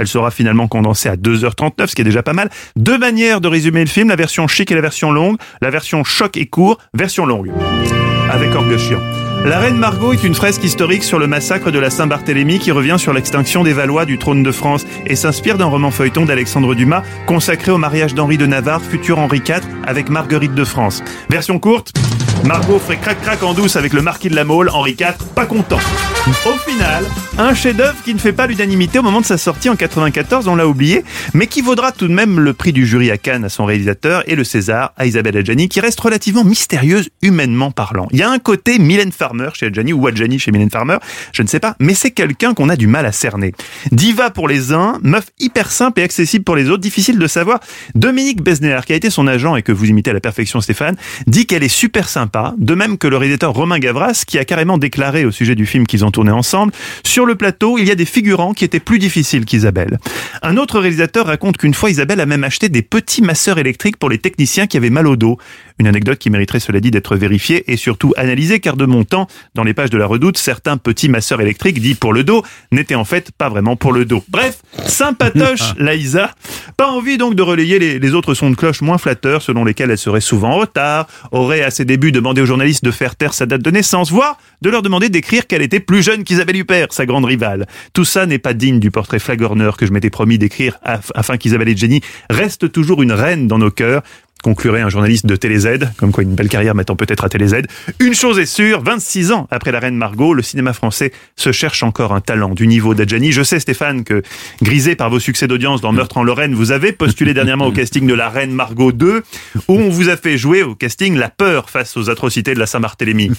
D: sera finalement condensée à 2h39, ce qui est déjà pas mal. 2 manières de résumer le film, la version chic et la version longue. La version choc et court, version longue. Avec orgue chiant. La Reine Margot est une fresque historique sur le massacre de la Saint-Barthélemy qui revient sur l'extinction des Valois du trône de France et s'inspire d'un roman feuilleton d'Alexandre Dumas consacré au mariage d'Henri de Navarre, futur Henri IV, avec Marguerite de France. Version courte, Margot ferait crac-crac en douce avec le marquis de la Mole, Henri IV, pas content. Au final, un chef-d'œuvre qui ne fait pas l'unanimité au moment de sa sortie en 94, on l'a oublié, mais qui vaudra tout de même le prix du jury à Cannes à son réalisateur et le César à Isabelle Adjani, qui reste relativement mystérieuse humainement parlant. Il y a un côté Mylène Farmer chez Adjani ou Adjani chez Mylène Farmer, je ne sais pas, mais c'est quelqu'un qu'on a du mal à cerner. Diva pour les uns, meuf hyper simple et accessible pour les autres, difficile de savoir. Dominique Besnéard, qui a été son agent et que vous imitez à la perfection Stéphane, dit qu'elle est super sympa, de même que le réalisateur Romain Gavras, qui a carrément déclaré au sujet du film qu'ils ont tourné ensemble, sur le plateau, il y a des figurants qui étaient plus difficiles qu'Isabelle. Un autre réalisateur raconte qu'une fois, Isabelle a même acheté des petits masseurs électriques pour les techniciens qui avaient mal au dos. Une anecdote qui mériterait, cela dit, d'être vérifiée et surtout analysée, car de mon temps, dans les pages de La Redoute, certains petits masseurs électriques dits pour le dos n'étaient en fait pas vraiment pour le dos. Bref, sympatoche Laïsa. Pas envie donc de relayer les autres sons de cloche moins flatteurs, selon lesquels elle serait souvent en retard, aurait à ses débuts demandé aux journalistes de faire taire sa date de naissance, voire de leur demander d'écrire qu'elle était plus jeune qu'Isabelle Huppert, sa grande rivale. Tout ça n'est pas digne du portrait flagorneur que je m'étais promis d'écrire afin qu'Isabelle Adjani reste toujours une reine dans nos cœurs. Conclurait un journaliste de TéléZ, comme quoi une belle carrière m'attend peut-être à TéléZ. Une chose est sûre, 26 ans après la Reine Margot, le cinéma français se cherche encore un talent du niveau d'Adjani. Je sais, Stéphane, que grisé par vos succès d'audience dans Meurtre en Lorraine, vous avez postulé dernièrement au casting de la Reine Margot 2, où on vous a fait jouer au casting la peur face aux atrocités de la Saint-Barthélemy.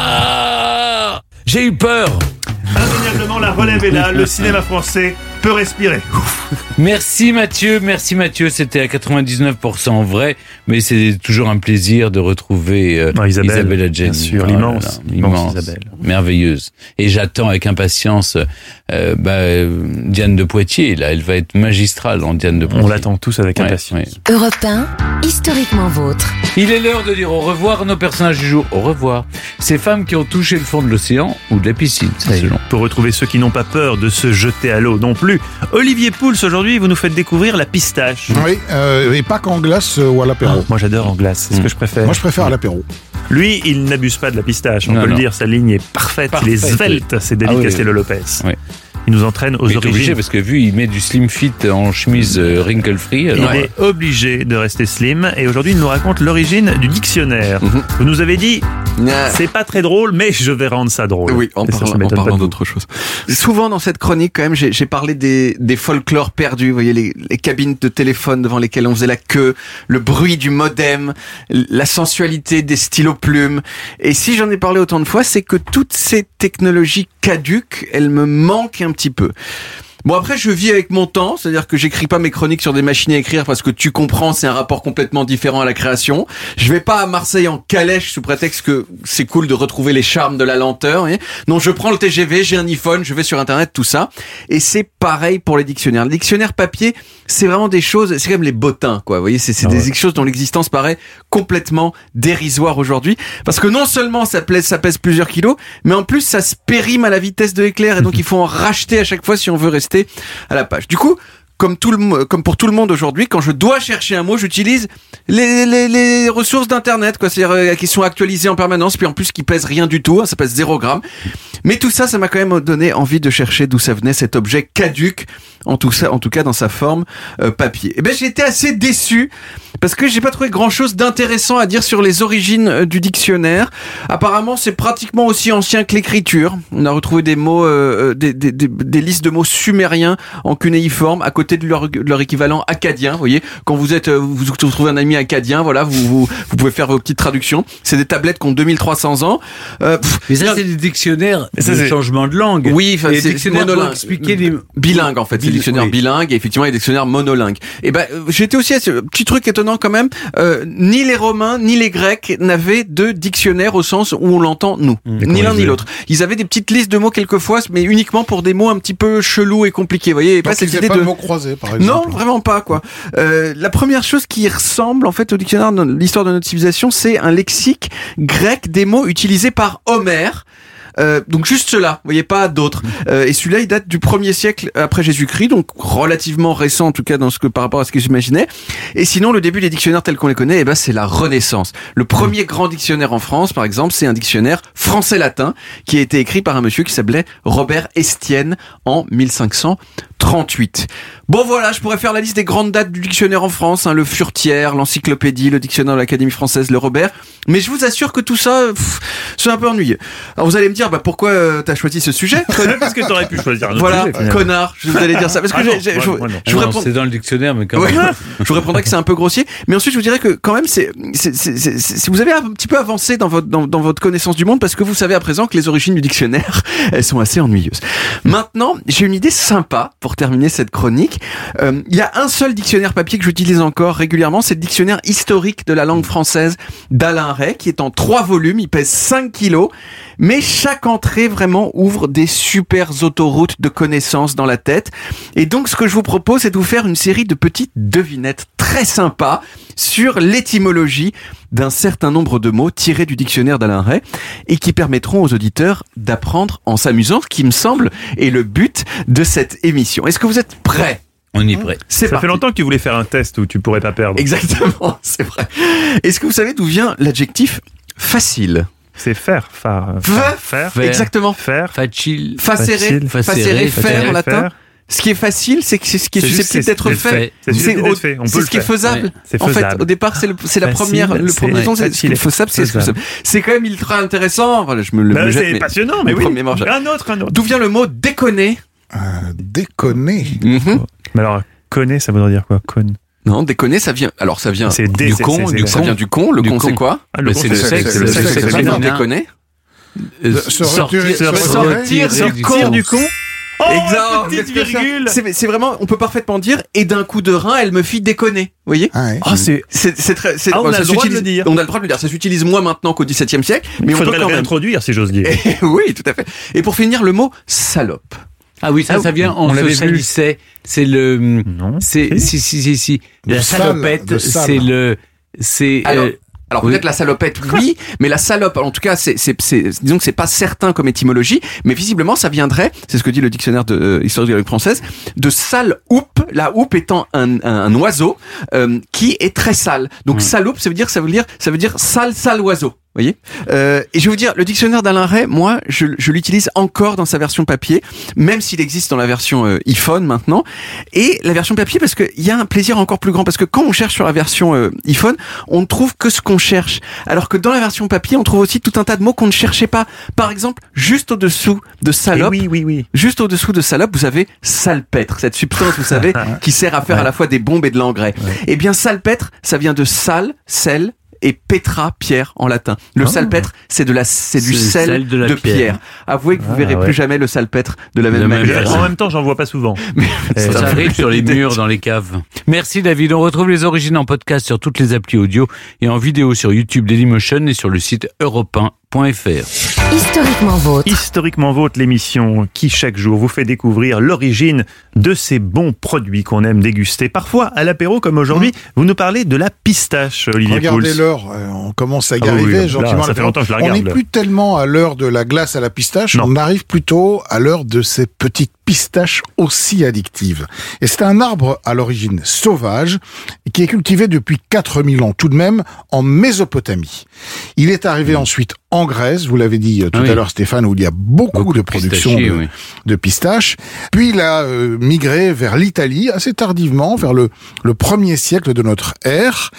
C: Ah, j'ai eu peur.
D: Indéniablement, la relève est là, le cinéma français peut respirer.
C: Merci Mathieu, c'était à 99% vrai, mais c'est toujours un plaisir de retrouver Isabelle Adjani.
D: Bien sûr, l'immense
C: Isabelle. Merveilleuse. Et j'attends avec impatience Diane de Poitiers, là, elle va être magistrale en Diane de Poitiers.
D: On l'attend tous avec impatience.
A: Europe 1, historiquement vôtre.
C: Il est l'heure de dire au revoir à nos personnages du jour. Au revoir. Ces femmes qui ont touché le fond de l'océan ou de la piscine, c'est selon.
D: Pour retrouver ceux qui n'ont pas peur de se jeter à l'eau non plus, Olivier Pouls, aujourd'hui, vous nous faites découvrir la pistache.
K: Oui, et pas qu'en glace ou à l'apéro.
D: Moi, j'adore en glace, c'est ce que je préfère.
K: Moi, je préfère à l'apéro.
D: Lui, il n'abuse pas de la pistache, on peut le dire, sa ligne est parfaite. Il est svelte, c'est David Castello Lopez. Oui. Il nous entraîne aux origines.
C: Obligé parce que vu il met du slim fit en chemise wrinkle free.
D: Il est obligé de rester slim et aujourd'hui il nous raconte l'origine du dictionnaire. Vous nous avez dit c'est pas très drôle mais je vais rendre ça drôle.
G: Oui, en parlant d'autre chose. Souvent dans cette chronique quand même j'ai parlé des folklores perdus. Vous voyez les cabines de téléphone devant lesquelles on faisait la queue, le bruit du modem, la sensualité des stylos plumes. Et si j'en ai parlé autant de fois, c'est que toutes ces technologies caduques, elles me manquent un petit peu. Bon, après, je vis avec mon temps, c'est-à-dire que j'écris pas mes chroniques sur des machines à écrire parce que tu comprends, c'est un rapport complètement différent à la création. Je vais pas à Marseille en calèche sous prétexte que c'est cool de retrouver les charmes de la lenteur. Non, je prends le TGV, j'ai un iPhone, je vais sur Internet, tout ça. Et c'est pareil pour les dictionnaires. Les dictionnaires papier, c'est vraiment des choses, c'est comme les bottins, quoi. Vous voyez, c'est des choses dont l'existence paraît complètement dérisoire aujourd'hui. Parce que non seulement ça pèse plusieurs kilos, mais en plus ça se périme à la vitesse de l'éclair et donc il faut en racheter à chaque fois si on veut rester à la page. Du coup, comme pour tout le monde aujourd'hui, quand je dois chercher un mot, j'utilise les ressources d'internet, quoi. C'est-à-dire qui sont actualisées en permanence, puis en plus qui pèsent rien du tout, ça pèse 0 gramme. Mais tout ça, ça m'a quand même donné envie de chercher d'où ça venait cet objet caduc, en tout cas dans sa forme papier. Et ben j'ai été assez déçu parce que j'ai pas trouvé grand-chose d'intéressant à dire sur les origines du dictionnaire. Apparemment, c'est pratiquement aussi ancien que l'écriture. On a retrouvé des mots, des listes de mots sumériens en cunéiforme à côté de leur équivalent acadien. Vous voyez, quand vous trouvez un ami acadien, voilà, vous pouvez faire vos petites traductions. C'est des tablettes qui ont 2300 ans.
C: Mais ça, c'est des dictionnaires de changement de langue.
G: Oui,
C: c'est des dictionnaires
G: monolingues.
C: Expliquer les
G: bilingues en fait. C'est des dictionnaires bilingues et effectivement les dictionnaires monolingues. Et ben, j'étais aussi petit truc étonnant quand même. Ni les Romains ni les Grecs n'avaient de dictionnaire au sens où on l'entend nous. Ni l'un ni l'autre. Ils avaient des petites listes de mots quelquefois, mais uniquement pour des mots un petit peu chelous et compliqués. Vous voyez,
K: pas cette idée de mots croisés, par exemple.
G: Non, vraiment pas quoi. La première chose qui ressemble en fait au dictionnaire de l'histoire de notre civilisation, c'est un lexique grec des mots utilisés par Homère. Donc juste cela, vous voyez, pas d'autres. Et celui-là, il date du 1er siècle après Jésus-Christ, donc relativement récent en tout cas par rapport à ce que j'imaginais. Et sinon, le début des dictionnaires tels qu'on les connaît, c'est la Renaissance. Le premier grand dictionnaire en France, par exemple, c'est un dictionnaire français-latin qui a été écrit par un monsieur qui s'appelait Robert Estienne en 1538. Bon voilà, je pourrais faire la liste des grandes dates du dictionnaire en France, le Furetière, l'Encyclopédie, le dictionnaire de l'Académie française, le Robert. Mais je vous assure que tout ça, c'est un peu ennuyeux. Alors vous allez me dire, pourquoi t'as choisi ce sujet?
D: Parce que t'aurais pu choisir un autre
G: voilà,
D: sujet,
G: connard, vous allez dire ça. Parce que je vous réponds...
C: C'est dans le dictionnaire, mais quand même.
G: Je vous répondrai que c'est un peu grossier. Mais ensuite, je vous dirais que quand même, si vous avez un petit peu avancé dans votre connaissance du monde, parce que vous savez à présent que les origines du dictionnaire, elles sont assez ennuyeuses. Maintenant, j'ai une idée sympa pour terminer cette chronique. Il y a un seul dictionnaire papier que j'utilise encore régulièrement, c'est le dictionnaire historique de la langue française d'Alain Ray, qui est en 3 volumes, il pèse 5 kilos, mais chaque entrée vraiment ouvre des super autoroutes de connaissances dans la tête. Et donc, ce que je vous propose, c'est de vous faire une série de petites devinettes très sympas sur l'étymologie d'un certain nombre de mots tirés du dictionnaire d'Alain Ray et qui permettront aux auditeurs d'apprendre en s'amusant, ce qui me semble est le but de cette émission. Est-ce que vous êtes prêts ?
C: On y est prêt.
D: Ça fait longtemps que tu voulais faire un test où tu pourrais pas perdre.
G: Exactement, c'est vrai. Est-ce que vous savez d'où vient l'adjectif facile ?
D: C'est faire.
G: Exactement.
D: Faire.
C: Facile.
G: Facere, faire en latin. Ce qui est facile, c'est ce qui est susceptible d'être fait.
D: C'est ce
G: qui est faisable.
D: C'est
G: en fait, au départ, c'est la première. Le premier son, c'est ce qui est faisable, c'est faisable. C'est quand même ultra intéressant. Voilà, je me le jette.
D: C'est passionnant, mais oui. Un autre.
G: D'où vient le mot déconner ?
K: Déconner.
D: Mais alors, conner, ça voudrait dire quoi ? Conne.
G: Non, déconner, ça vient du con. Ça vient du con. Le con, c'est quoi ?
C: C'est le sexe.
G: C'est le sexe. Déconner.
D: Sortir du con.
G: Oh, petite virgule. C'est vraiment, on peut parfaitement dire, et d'un coup de rein, elle me fit déconner. Vous voyez?
K: On
D: a le droit de le dire.
G: On a le droit de le dire. Ça s'utilise moins maintenant qu'au XVIIe siècle, mais
D: il faudrait le réintroduire, si j'ose dire.
G: Oui, tout à fait. Et pour finir, le mot salope.
C: Ah oui, ça vient, on l'avait vu. C'est le,
D: non.
C: Si. La salopette, c'est le,
G: Alors peut-être la salopette, oui, mais la salope, en tout cas, disons que c'est pas certain comme étymologie, mais visiblement ça viendrait, c'est ce que dit le dictionnaire de historique de la langue française, de sale houppe, la houppe étant un oiseau qui est très sale. Donc saloupe, ça veut dire sale oiseau. Voyez, et je vais vous dire, le dictionnaire d'Alain Ray, moi, je l'utilise encore dans sa version papier, même s'il existe dans la version iPhone maintenant, et la version papier parce qu'il y a un plaisir encore plus grand, parce que quand on cherche sur la version iPhone, on ne trouve que ce qu'on cherche, alors que dans la version papier, on trouve aussi tout un tas de mots qu'on ne cherchait pas. Par exemple, juste au-dessous de salope, juste au-dessous de salope, vous avez salpêtre, cette substance, vous savez, qui sert à faire à la fois des bombes et de l'engrais. Eh bien, salpêtre, ça vient de sal, sel, et petra, pierre en latin. Le salpêtre, c'est du sel de pierre. Avouez que vous verrez plus jamais le salpêtre de la même manière.
D: En même temps, j'en vois pas souvent.
C: Ça arrive sur les murs, dans les caves. Merci David. On retrouve les origines en podcast sur toutes les applis audio et en vidéo sur YouTube Dailymotion et sur le site europe1.fr.
A: Historiquement vôtre,
D: l'émission qui chaque jour vous fait découvrir l'origine de ces bons produits qu'on aime déguster. Parfois à l'apéro comme aujourd'hui, vous nous parlez de la pistache, Olivier Pouls.
K: Regardez l'heure, on commence à y arriver gentiment.
D: Ça fait longtemps que je la regarde.
K: On n'est plus tellement à l'heure de la glace à la pistache, on arrive plutôt à l'heure de ces petites pistaches aussi addictives. Et c'est un arbre à l'origine sauvage qui est cultivé depuis 4000 ans tout de même en Mésopotamie. Il est arrivé ensuite en Grèce, vous l'avez dit tout à l'heure Stéphane, où il y a beaucoup de production de pistaches. Puis il a migré vers l'Italie assez tardivement, vers le 1er siècle de notre ère.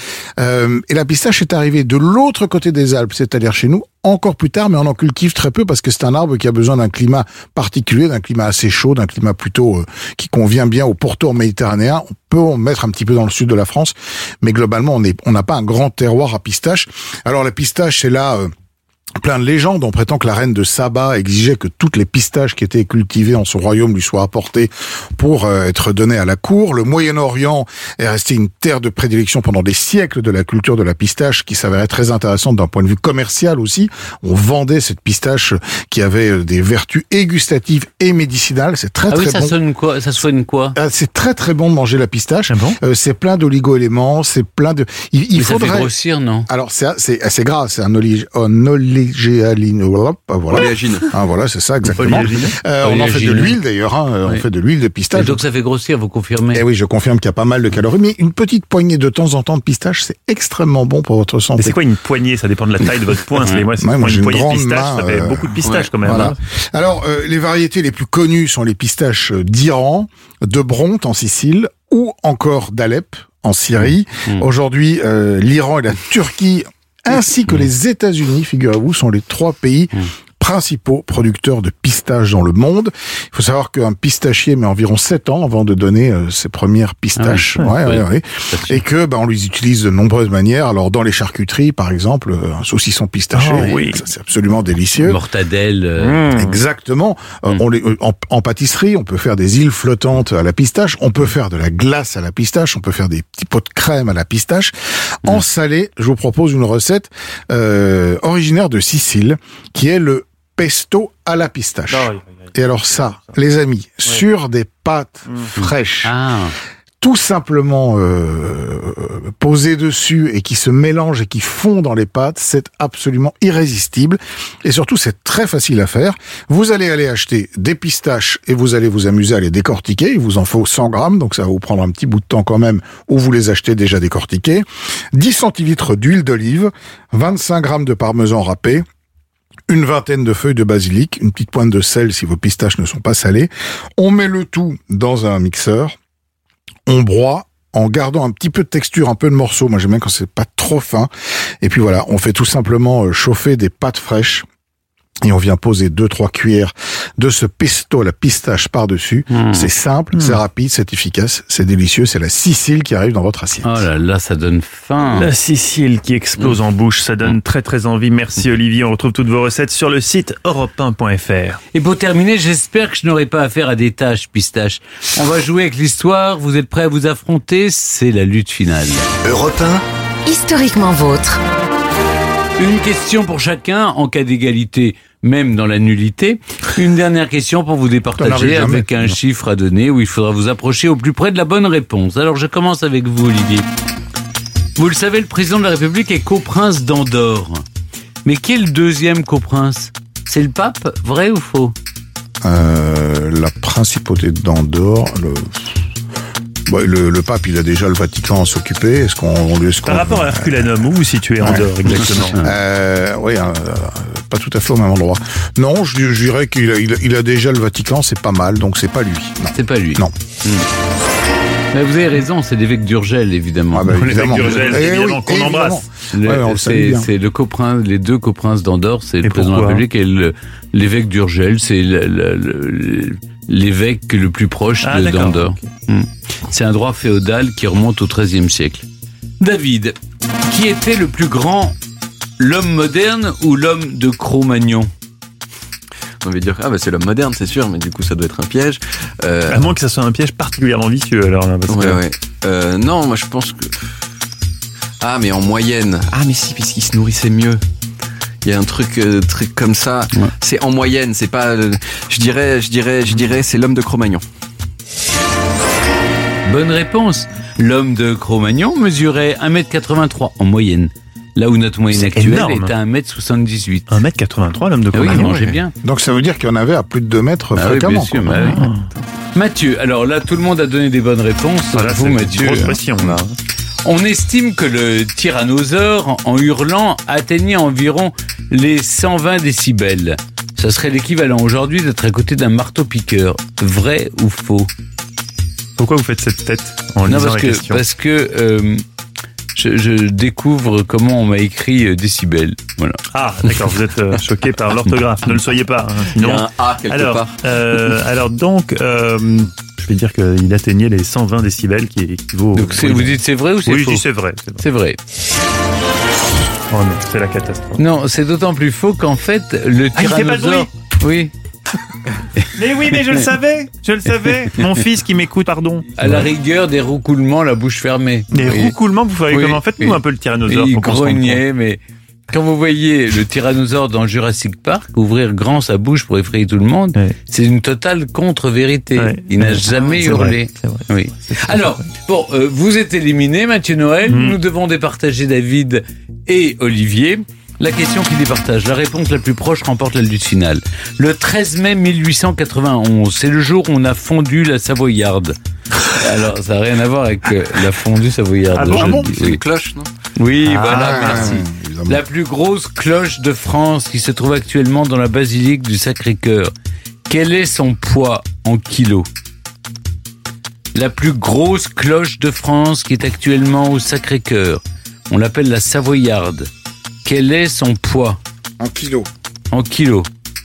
K: Et la pistache est arrivée de l'autre côté des Alpes, c'est-à-dire chez nous, encore plus tard, mais on en cultive très peu parce que c'est un arbre qui a besoin d'un climat particulier, d'un climat assez chaud, d'un climat plutôt qui convient bien au pourtour méditerranéen. On peut en mettre un petit peu dans le sud de la France, mais globalement, on n'a pas un grand terroir à pistache. Alors la pistache, c'est là plein de légendes. On prétend que la reine de Saba exigeait que toutes les pistaches qui étaient cultivées en son royaume lui soient apportées pour être données à la cour. Le Moyen-Orient est resté une terre de prédilection pendant des siècles de la culture de la pistache, qui s'avérait très intéressante d'un point de vue commercial aussi. On vendait cette pistache qui avait des vertus et gustatives et médicinales. C'est très bon.
C: Ça soigne quoi?
K: C'est très bon de manger la pistache. C'est plein d'oligo-éléments, c'est plein de...
C: Ça fait grossir, non?
K: Alors c'est gras, c'est un oléagineux. oléagineux. Voilà. Ah, voilà, c'est ça, exactement. On en fait de l'huile, d'ailleurs. On fait de l'huile de pistache.
C: Et donc, ça fait grossir, vous confirmez?
K: Eh oui, je confirme qu'il y a pas mal de calories, mais une petite poignée de temps en temps de pistache, c'est extrêmement bon pour votre santé.
D: Mais c'est quoi une poignée? Ça dépend de la taille de votre poing. Moi, une poignée de pistache, ça fait beaucoup de pistaches quand même.
K: Voilà. Alors, les variétés les plus connues sont les pistaches d'Iran, de Bronte en Sicile, ou encore d'Alep en Syrie. Aujourd'hui, l'Iran et la Turquie, ainsi que les États-Unis, figurez-vous, sont les 3 pays principaux producteurs de pistaches dans le monde. Il faut savoir qu'un pistachier met environ 7 ans avant de donner ses premières pistaches. Et que on les utilise de nombreuses manières. Alors dans les charcuteries, par exemple, un saucisson pistaché, ça, c'est absolument délicieux.
C: Mortadelle.
K: Exactement. En pâtisserie, on peut faire des îles flottantes à la pistache. On peut faire de la glace à la pistache. On peut faire des petits pots de crème à la pistache. En salé, je vous propose une recette originaire de Sicile, qui est le pesto à la pistache. Et alors ça, les amis, sur des pâtes fraîches, tout simplement posées dessus et qui se mélangent et qui fondent dans les pâtes, c'est absolument irrésistible. Et surtout, c'est très facile à faire. Vous allez aller acheter des pistaches et vous allez vous amuser à les décortiquer. Il vous en faut 100 grammes, donc ça va vous prendre un petit bout de temps quand même, où vous les achetez déjà décortiqués. 10 centilitres d'huile d'olive, 25 grammes de parmesan râpé, une vingtaine de feuilles de basilic, une petite pointe de sel si vos pistaches ne sont pas salées. On met le tout dans un mixeur. On broie en gardant un petit peu de texture, un peu de morceaux. Moi, j'aime bien quand c'est pas trop fin. Et puis voilà, on fait tout simplement chauffer des pâtes fraîches. Et on vient poser 2-3 cuillères de ce pesto à la pistache par-dessus. C'est simple, c'est rapide, c'est efficace, c'est délicieux. C'est la Sicile qui arrive dans votre assiette.
C: Oh là là, ça donne faim.
D: La Sicile qui explose en bouche, ça donne très très envie. Merci Olivier, on retrouve toutes vos recettes sur le site europe1.fr.
C: Et pour terminer, j'espère que je n'aurai pas affaire à des tâches pistaches. On va jouer avec l'histoire, vous êtes prêts à vous affronter? C'est la lutte finale.
B: Europe 1.
A: Historiquement vôtre.
C: Une question pour chacun en cas d'égalité, même dans la nullité. Une dernière question pour vous départager avec un chiffre à donner où il faudra vous approcher au plus près de la bonne réponse. Alors je commence avec vous, Olivier. Vous le savez, le président de la République est coprince d'Andorre. Mais qui est le deuxième coprince? C'est le pape, vrai ou faux?
K: La principauté d'Andorre... Le pape, il a déjà le Vatican à s'occuper. Est-ce qu'on lui...
D: Par rapport à Herculanum, où vous situez Andorre exactement?
K: Pas tout à fait au même endroit. Non, je dirais qu'il a déjà le Vatican, c'est pas mal, donc c'est pas lui. Non.
C: C'est pas lui.
K: Non.
C: Mais vous avez raison, c'est l'évêque d'Urgell, évidemment.
K: Évidemment.
D: L'évêque d'Urgell, évidemment, qu'on embrasse.
C: C'est le coprince, les deux coprinces d'Andorre, c'est le président de la République et l'évêque d'Urgell, c'est l'évêque le plus proche d'Andorre. Okay. C'est un droit féodal qui remonte au XIIIe siècle. David, qui était le plus grand, l'homme moderne ou l'homme de Cro-Magnon?
G: On va dire, c'est l'homme moderne, c'est sûr, mais du coup, ça doit être un piège.
D: À moins que ça soit un piège particulièrement vicieux, alors là.
G: Non, moi, je pense que... mais en moyenne. Mais si, puisqu'il se nourrissait mieux. Il y a un truc comme ça. Ouais. C'est en moyenne, c'est pas... Je dirais, c'est l'homme de Cro-Magnon.
C: Bonne réponse. L'homme de Cro-Magnon mesurait 1m83 en moyenne. Là où notre moyenne actuelle est à 1m78.
D: 1m83, l'homme de Cro-Magnon.
C: Oui, il mangeait bien.
K: Donc ça veut dire qu'il y en avait à plus de 2 mètres fréquemment.
C: Oui, bien sûr, oui. Mathieu, alors là, tout le monde a donné des bonnes réponses.
D: Vous, Mathieu. Grosse pression, là.
C: On estime que le tyrannosaure, en hurlant, atteignait environ les 120 décibels. Ça serait l'équivalent aujourd'hui d'être à côté d'un marteau-piqueur. Vrai ou faux?
D: Pourquoi vous faites cette tête en lisant la question?
C: Parce que je découvre comment on m'a écrit décibels. Voilà.
D: D'accord, vous êtes choqué par l'orthographe. Ne le soyez pas.
G: Il y a un A quelque part.
D: Alors donc... je vais dire qu'il atteignait les 120 décibels qui équivaut...
C: Donc vous dites c'est vrai ou c'est faux?
D: Oui, je dis c'est vrai.
C: C'est vrai.
D: Oh non, c'est la catastrophe.
C: Non, c'est d'autant plus faux qu'en fait, le tyrannosaure...
D: il fait pas de bruit.
C: Oui.
D: Mais oui, mais je le savais. Mon fils qui m'écoute, pardon.
C: À la rigueur, des roucoulements, la bouche fermée.
D: Des roucoulements, vous feriez comment? Faites-nous un peu le tyrannosaure.
C: Il grognait, mais... Quand vous voyez le tyrannosaure dans Jurassic Park ouvrir grand sa bouche pour effrayer tout le monde, c'est une totale contre-vérité. Il n'a jamais hurlé.
D: C'est vrai.
C: Oui. Alors, vous êtes éliminé, Mathieu Noël. Nous devons départager David et Olivier. La question qui départage. La réponse la plus proche remporte la lutte finale. Le 13 mai 1891, c'est le jour où on a fondu la Savoyarde. Alors, ça n'a rien à voir avec la fondue savoyarde.
G: C'est une cloche, non?
C: Oui, voilà, merci. Évidemment. La plus grosse cloche de France qui se trouve actuellement dans la basilique du Sacré-Cœur. Quel est son poids en kilos? La plus grosse cloche de France qui est actuellement au Sacré-Cœur. On l'appelle la Savoyarde. Quel est son poids?
K: En kilos.
C: En kilos.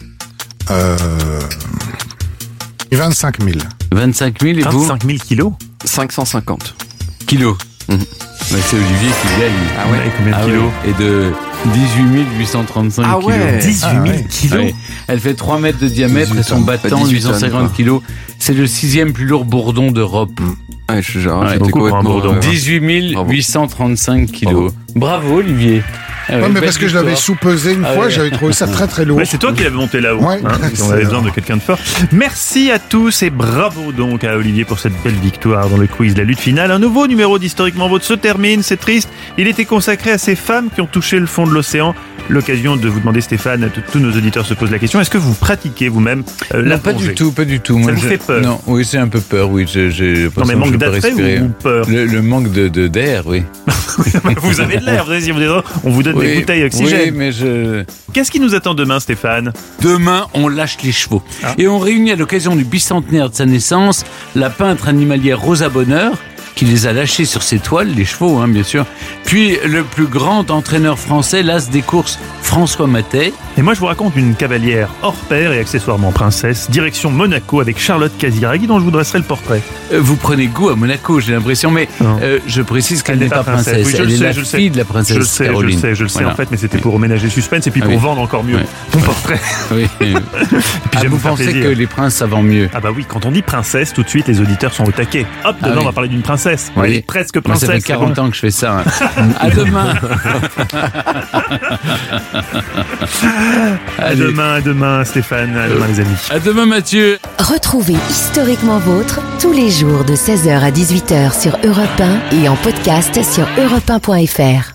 K: 25 000.
C: 25 000 et vous?
D: 25 000 kilos?
G: 550
C: kilos. C'est Olivier qui gagne.
D: Ah ouais, combien de kilos?
C: Et de 18 835 kilos.
G: Ah ouais,
D: 18 000 kilos.
C: Ouais. Elle fait 3 mètres de diamètre et son battant 850 kilos. C'est le 6e plus lourd bourdon d'Europe.
G: Ouais,
C: j'étais
D: beaucoup pour un bourdon.
C: 18 835 kilos. Bravo Olivier.
K: Ouais, mais parce que je l'avais sous-pesé une fois, j'avais trouvé ça très très lourd.
D: Ouais, c'est toi qui l'avais monté là-haut.
K: Ouais,
D: on avait besoin de quelqu'un de fort. Merci à tous et bravo donc à Olivier pour cette belle victoire dans le quiz La Lutte Finale. Un nouveau numéro d'Historiquement Vôtre se termine, c'est triste. Il était consacré à ces femmes qui ont touché le fond de l'océan. L'occasion de vous demander, Stéphane, tous nos auditeurs se posent la question, est-ce que vous pratiquez vous-même la plongée?
C: Pas du tout.
D: Ça vous fait peur?
C: Non, oui, c'est un peu peur, oui.
D: Non, mais manque d'attrait ou peur?
C: Le manque d'air, oui.
D: Vous avez de l'air, on vous donne des bouteilles d'oxygène.
C: Oui, mais
D: Qu'est-ce qui nous attend demain, Stéphane?
C: Demain, on lâche les chevaux. Et on réunit à l'occasion du bicentenaire de sa naissance la peintre animalière Rosa Bonheur, qui les a lâchés sur ses toiles, les chevaux, bien sûr. Puis le plus grand entraîneur français, l'as des courses, François Mattei.
D: Et moi, je vous raconte une cavalière hors pair et accessoirement princesse, direction Monaco avec Charlotte Casiraghi, dont je vous dresserai le portrait.
C: Vous prenez goût à Monaco, j'ai l'impression, mais je précise qu'elle n'est pas princesse.
D: Oui,
C: elle est la fille de la princesse Caroline.
D: Je le sais, voilà. En fait, mais c'était pour ménager suspense et puis pour vendre encore mieux ton portrait.
C: Oui. Et puis vous pensez que les princes savent mieux?
D: Ah bah oui, quand on dit princesse, tout de suite, les auditeurs sont au taquet. Hop, demain, on va parler d'une princesse.
C: Oui.
D: Elle est presque princesse.
C: Moi, ça fait 40 ans que je fais ça. À demain.
D: À demain, Stéphane. À demain, les amis.
C: À demain, Mathieu.
A: Retrouvez Historiquement Vôtre tous les jours de 16h à 18h sur Europe 1 et en podcast sur europe1.fr.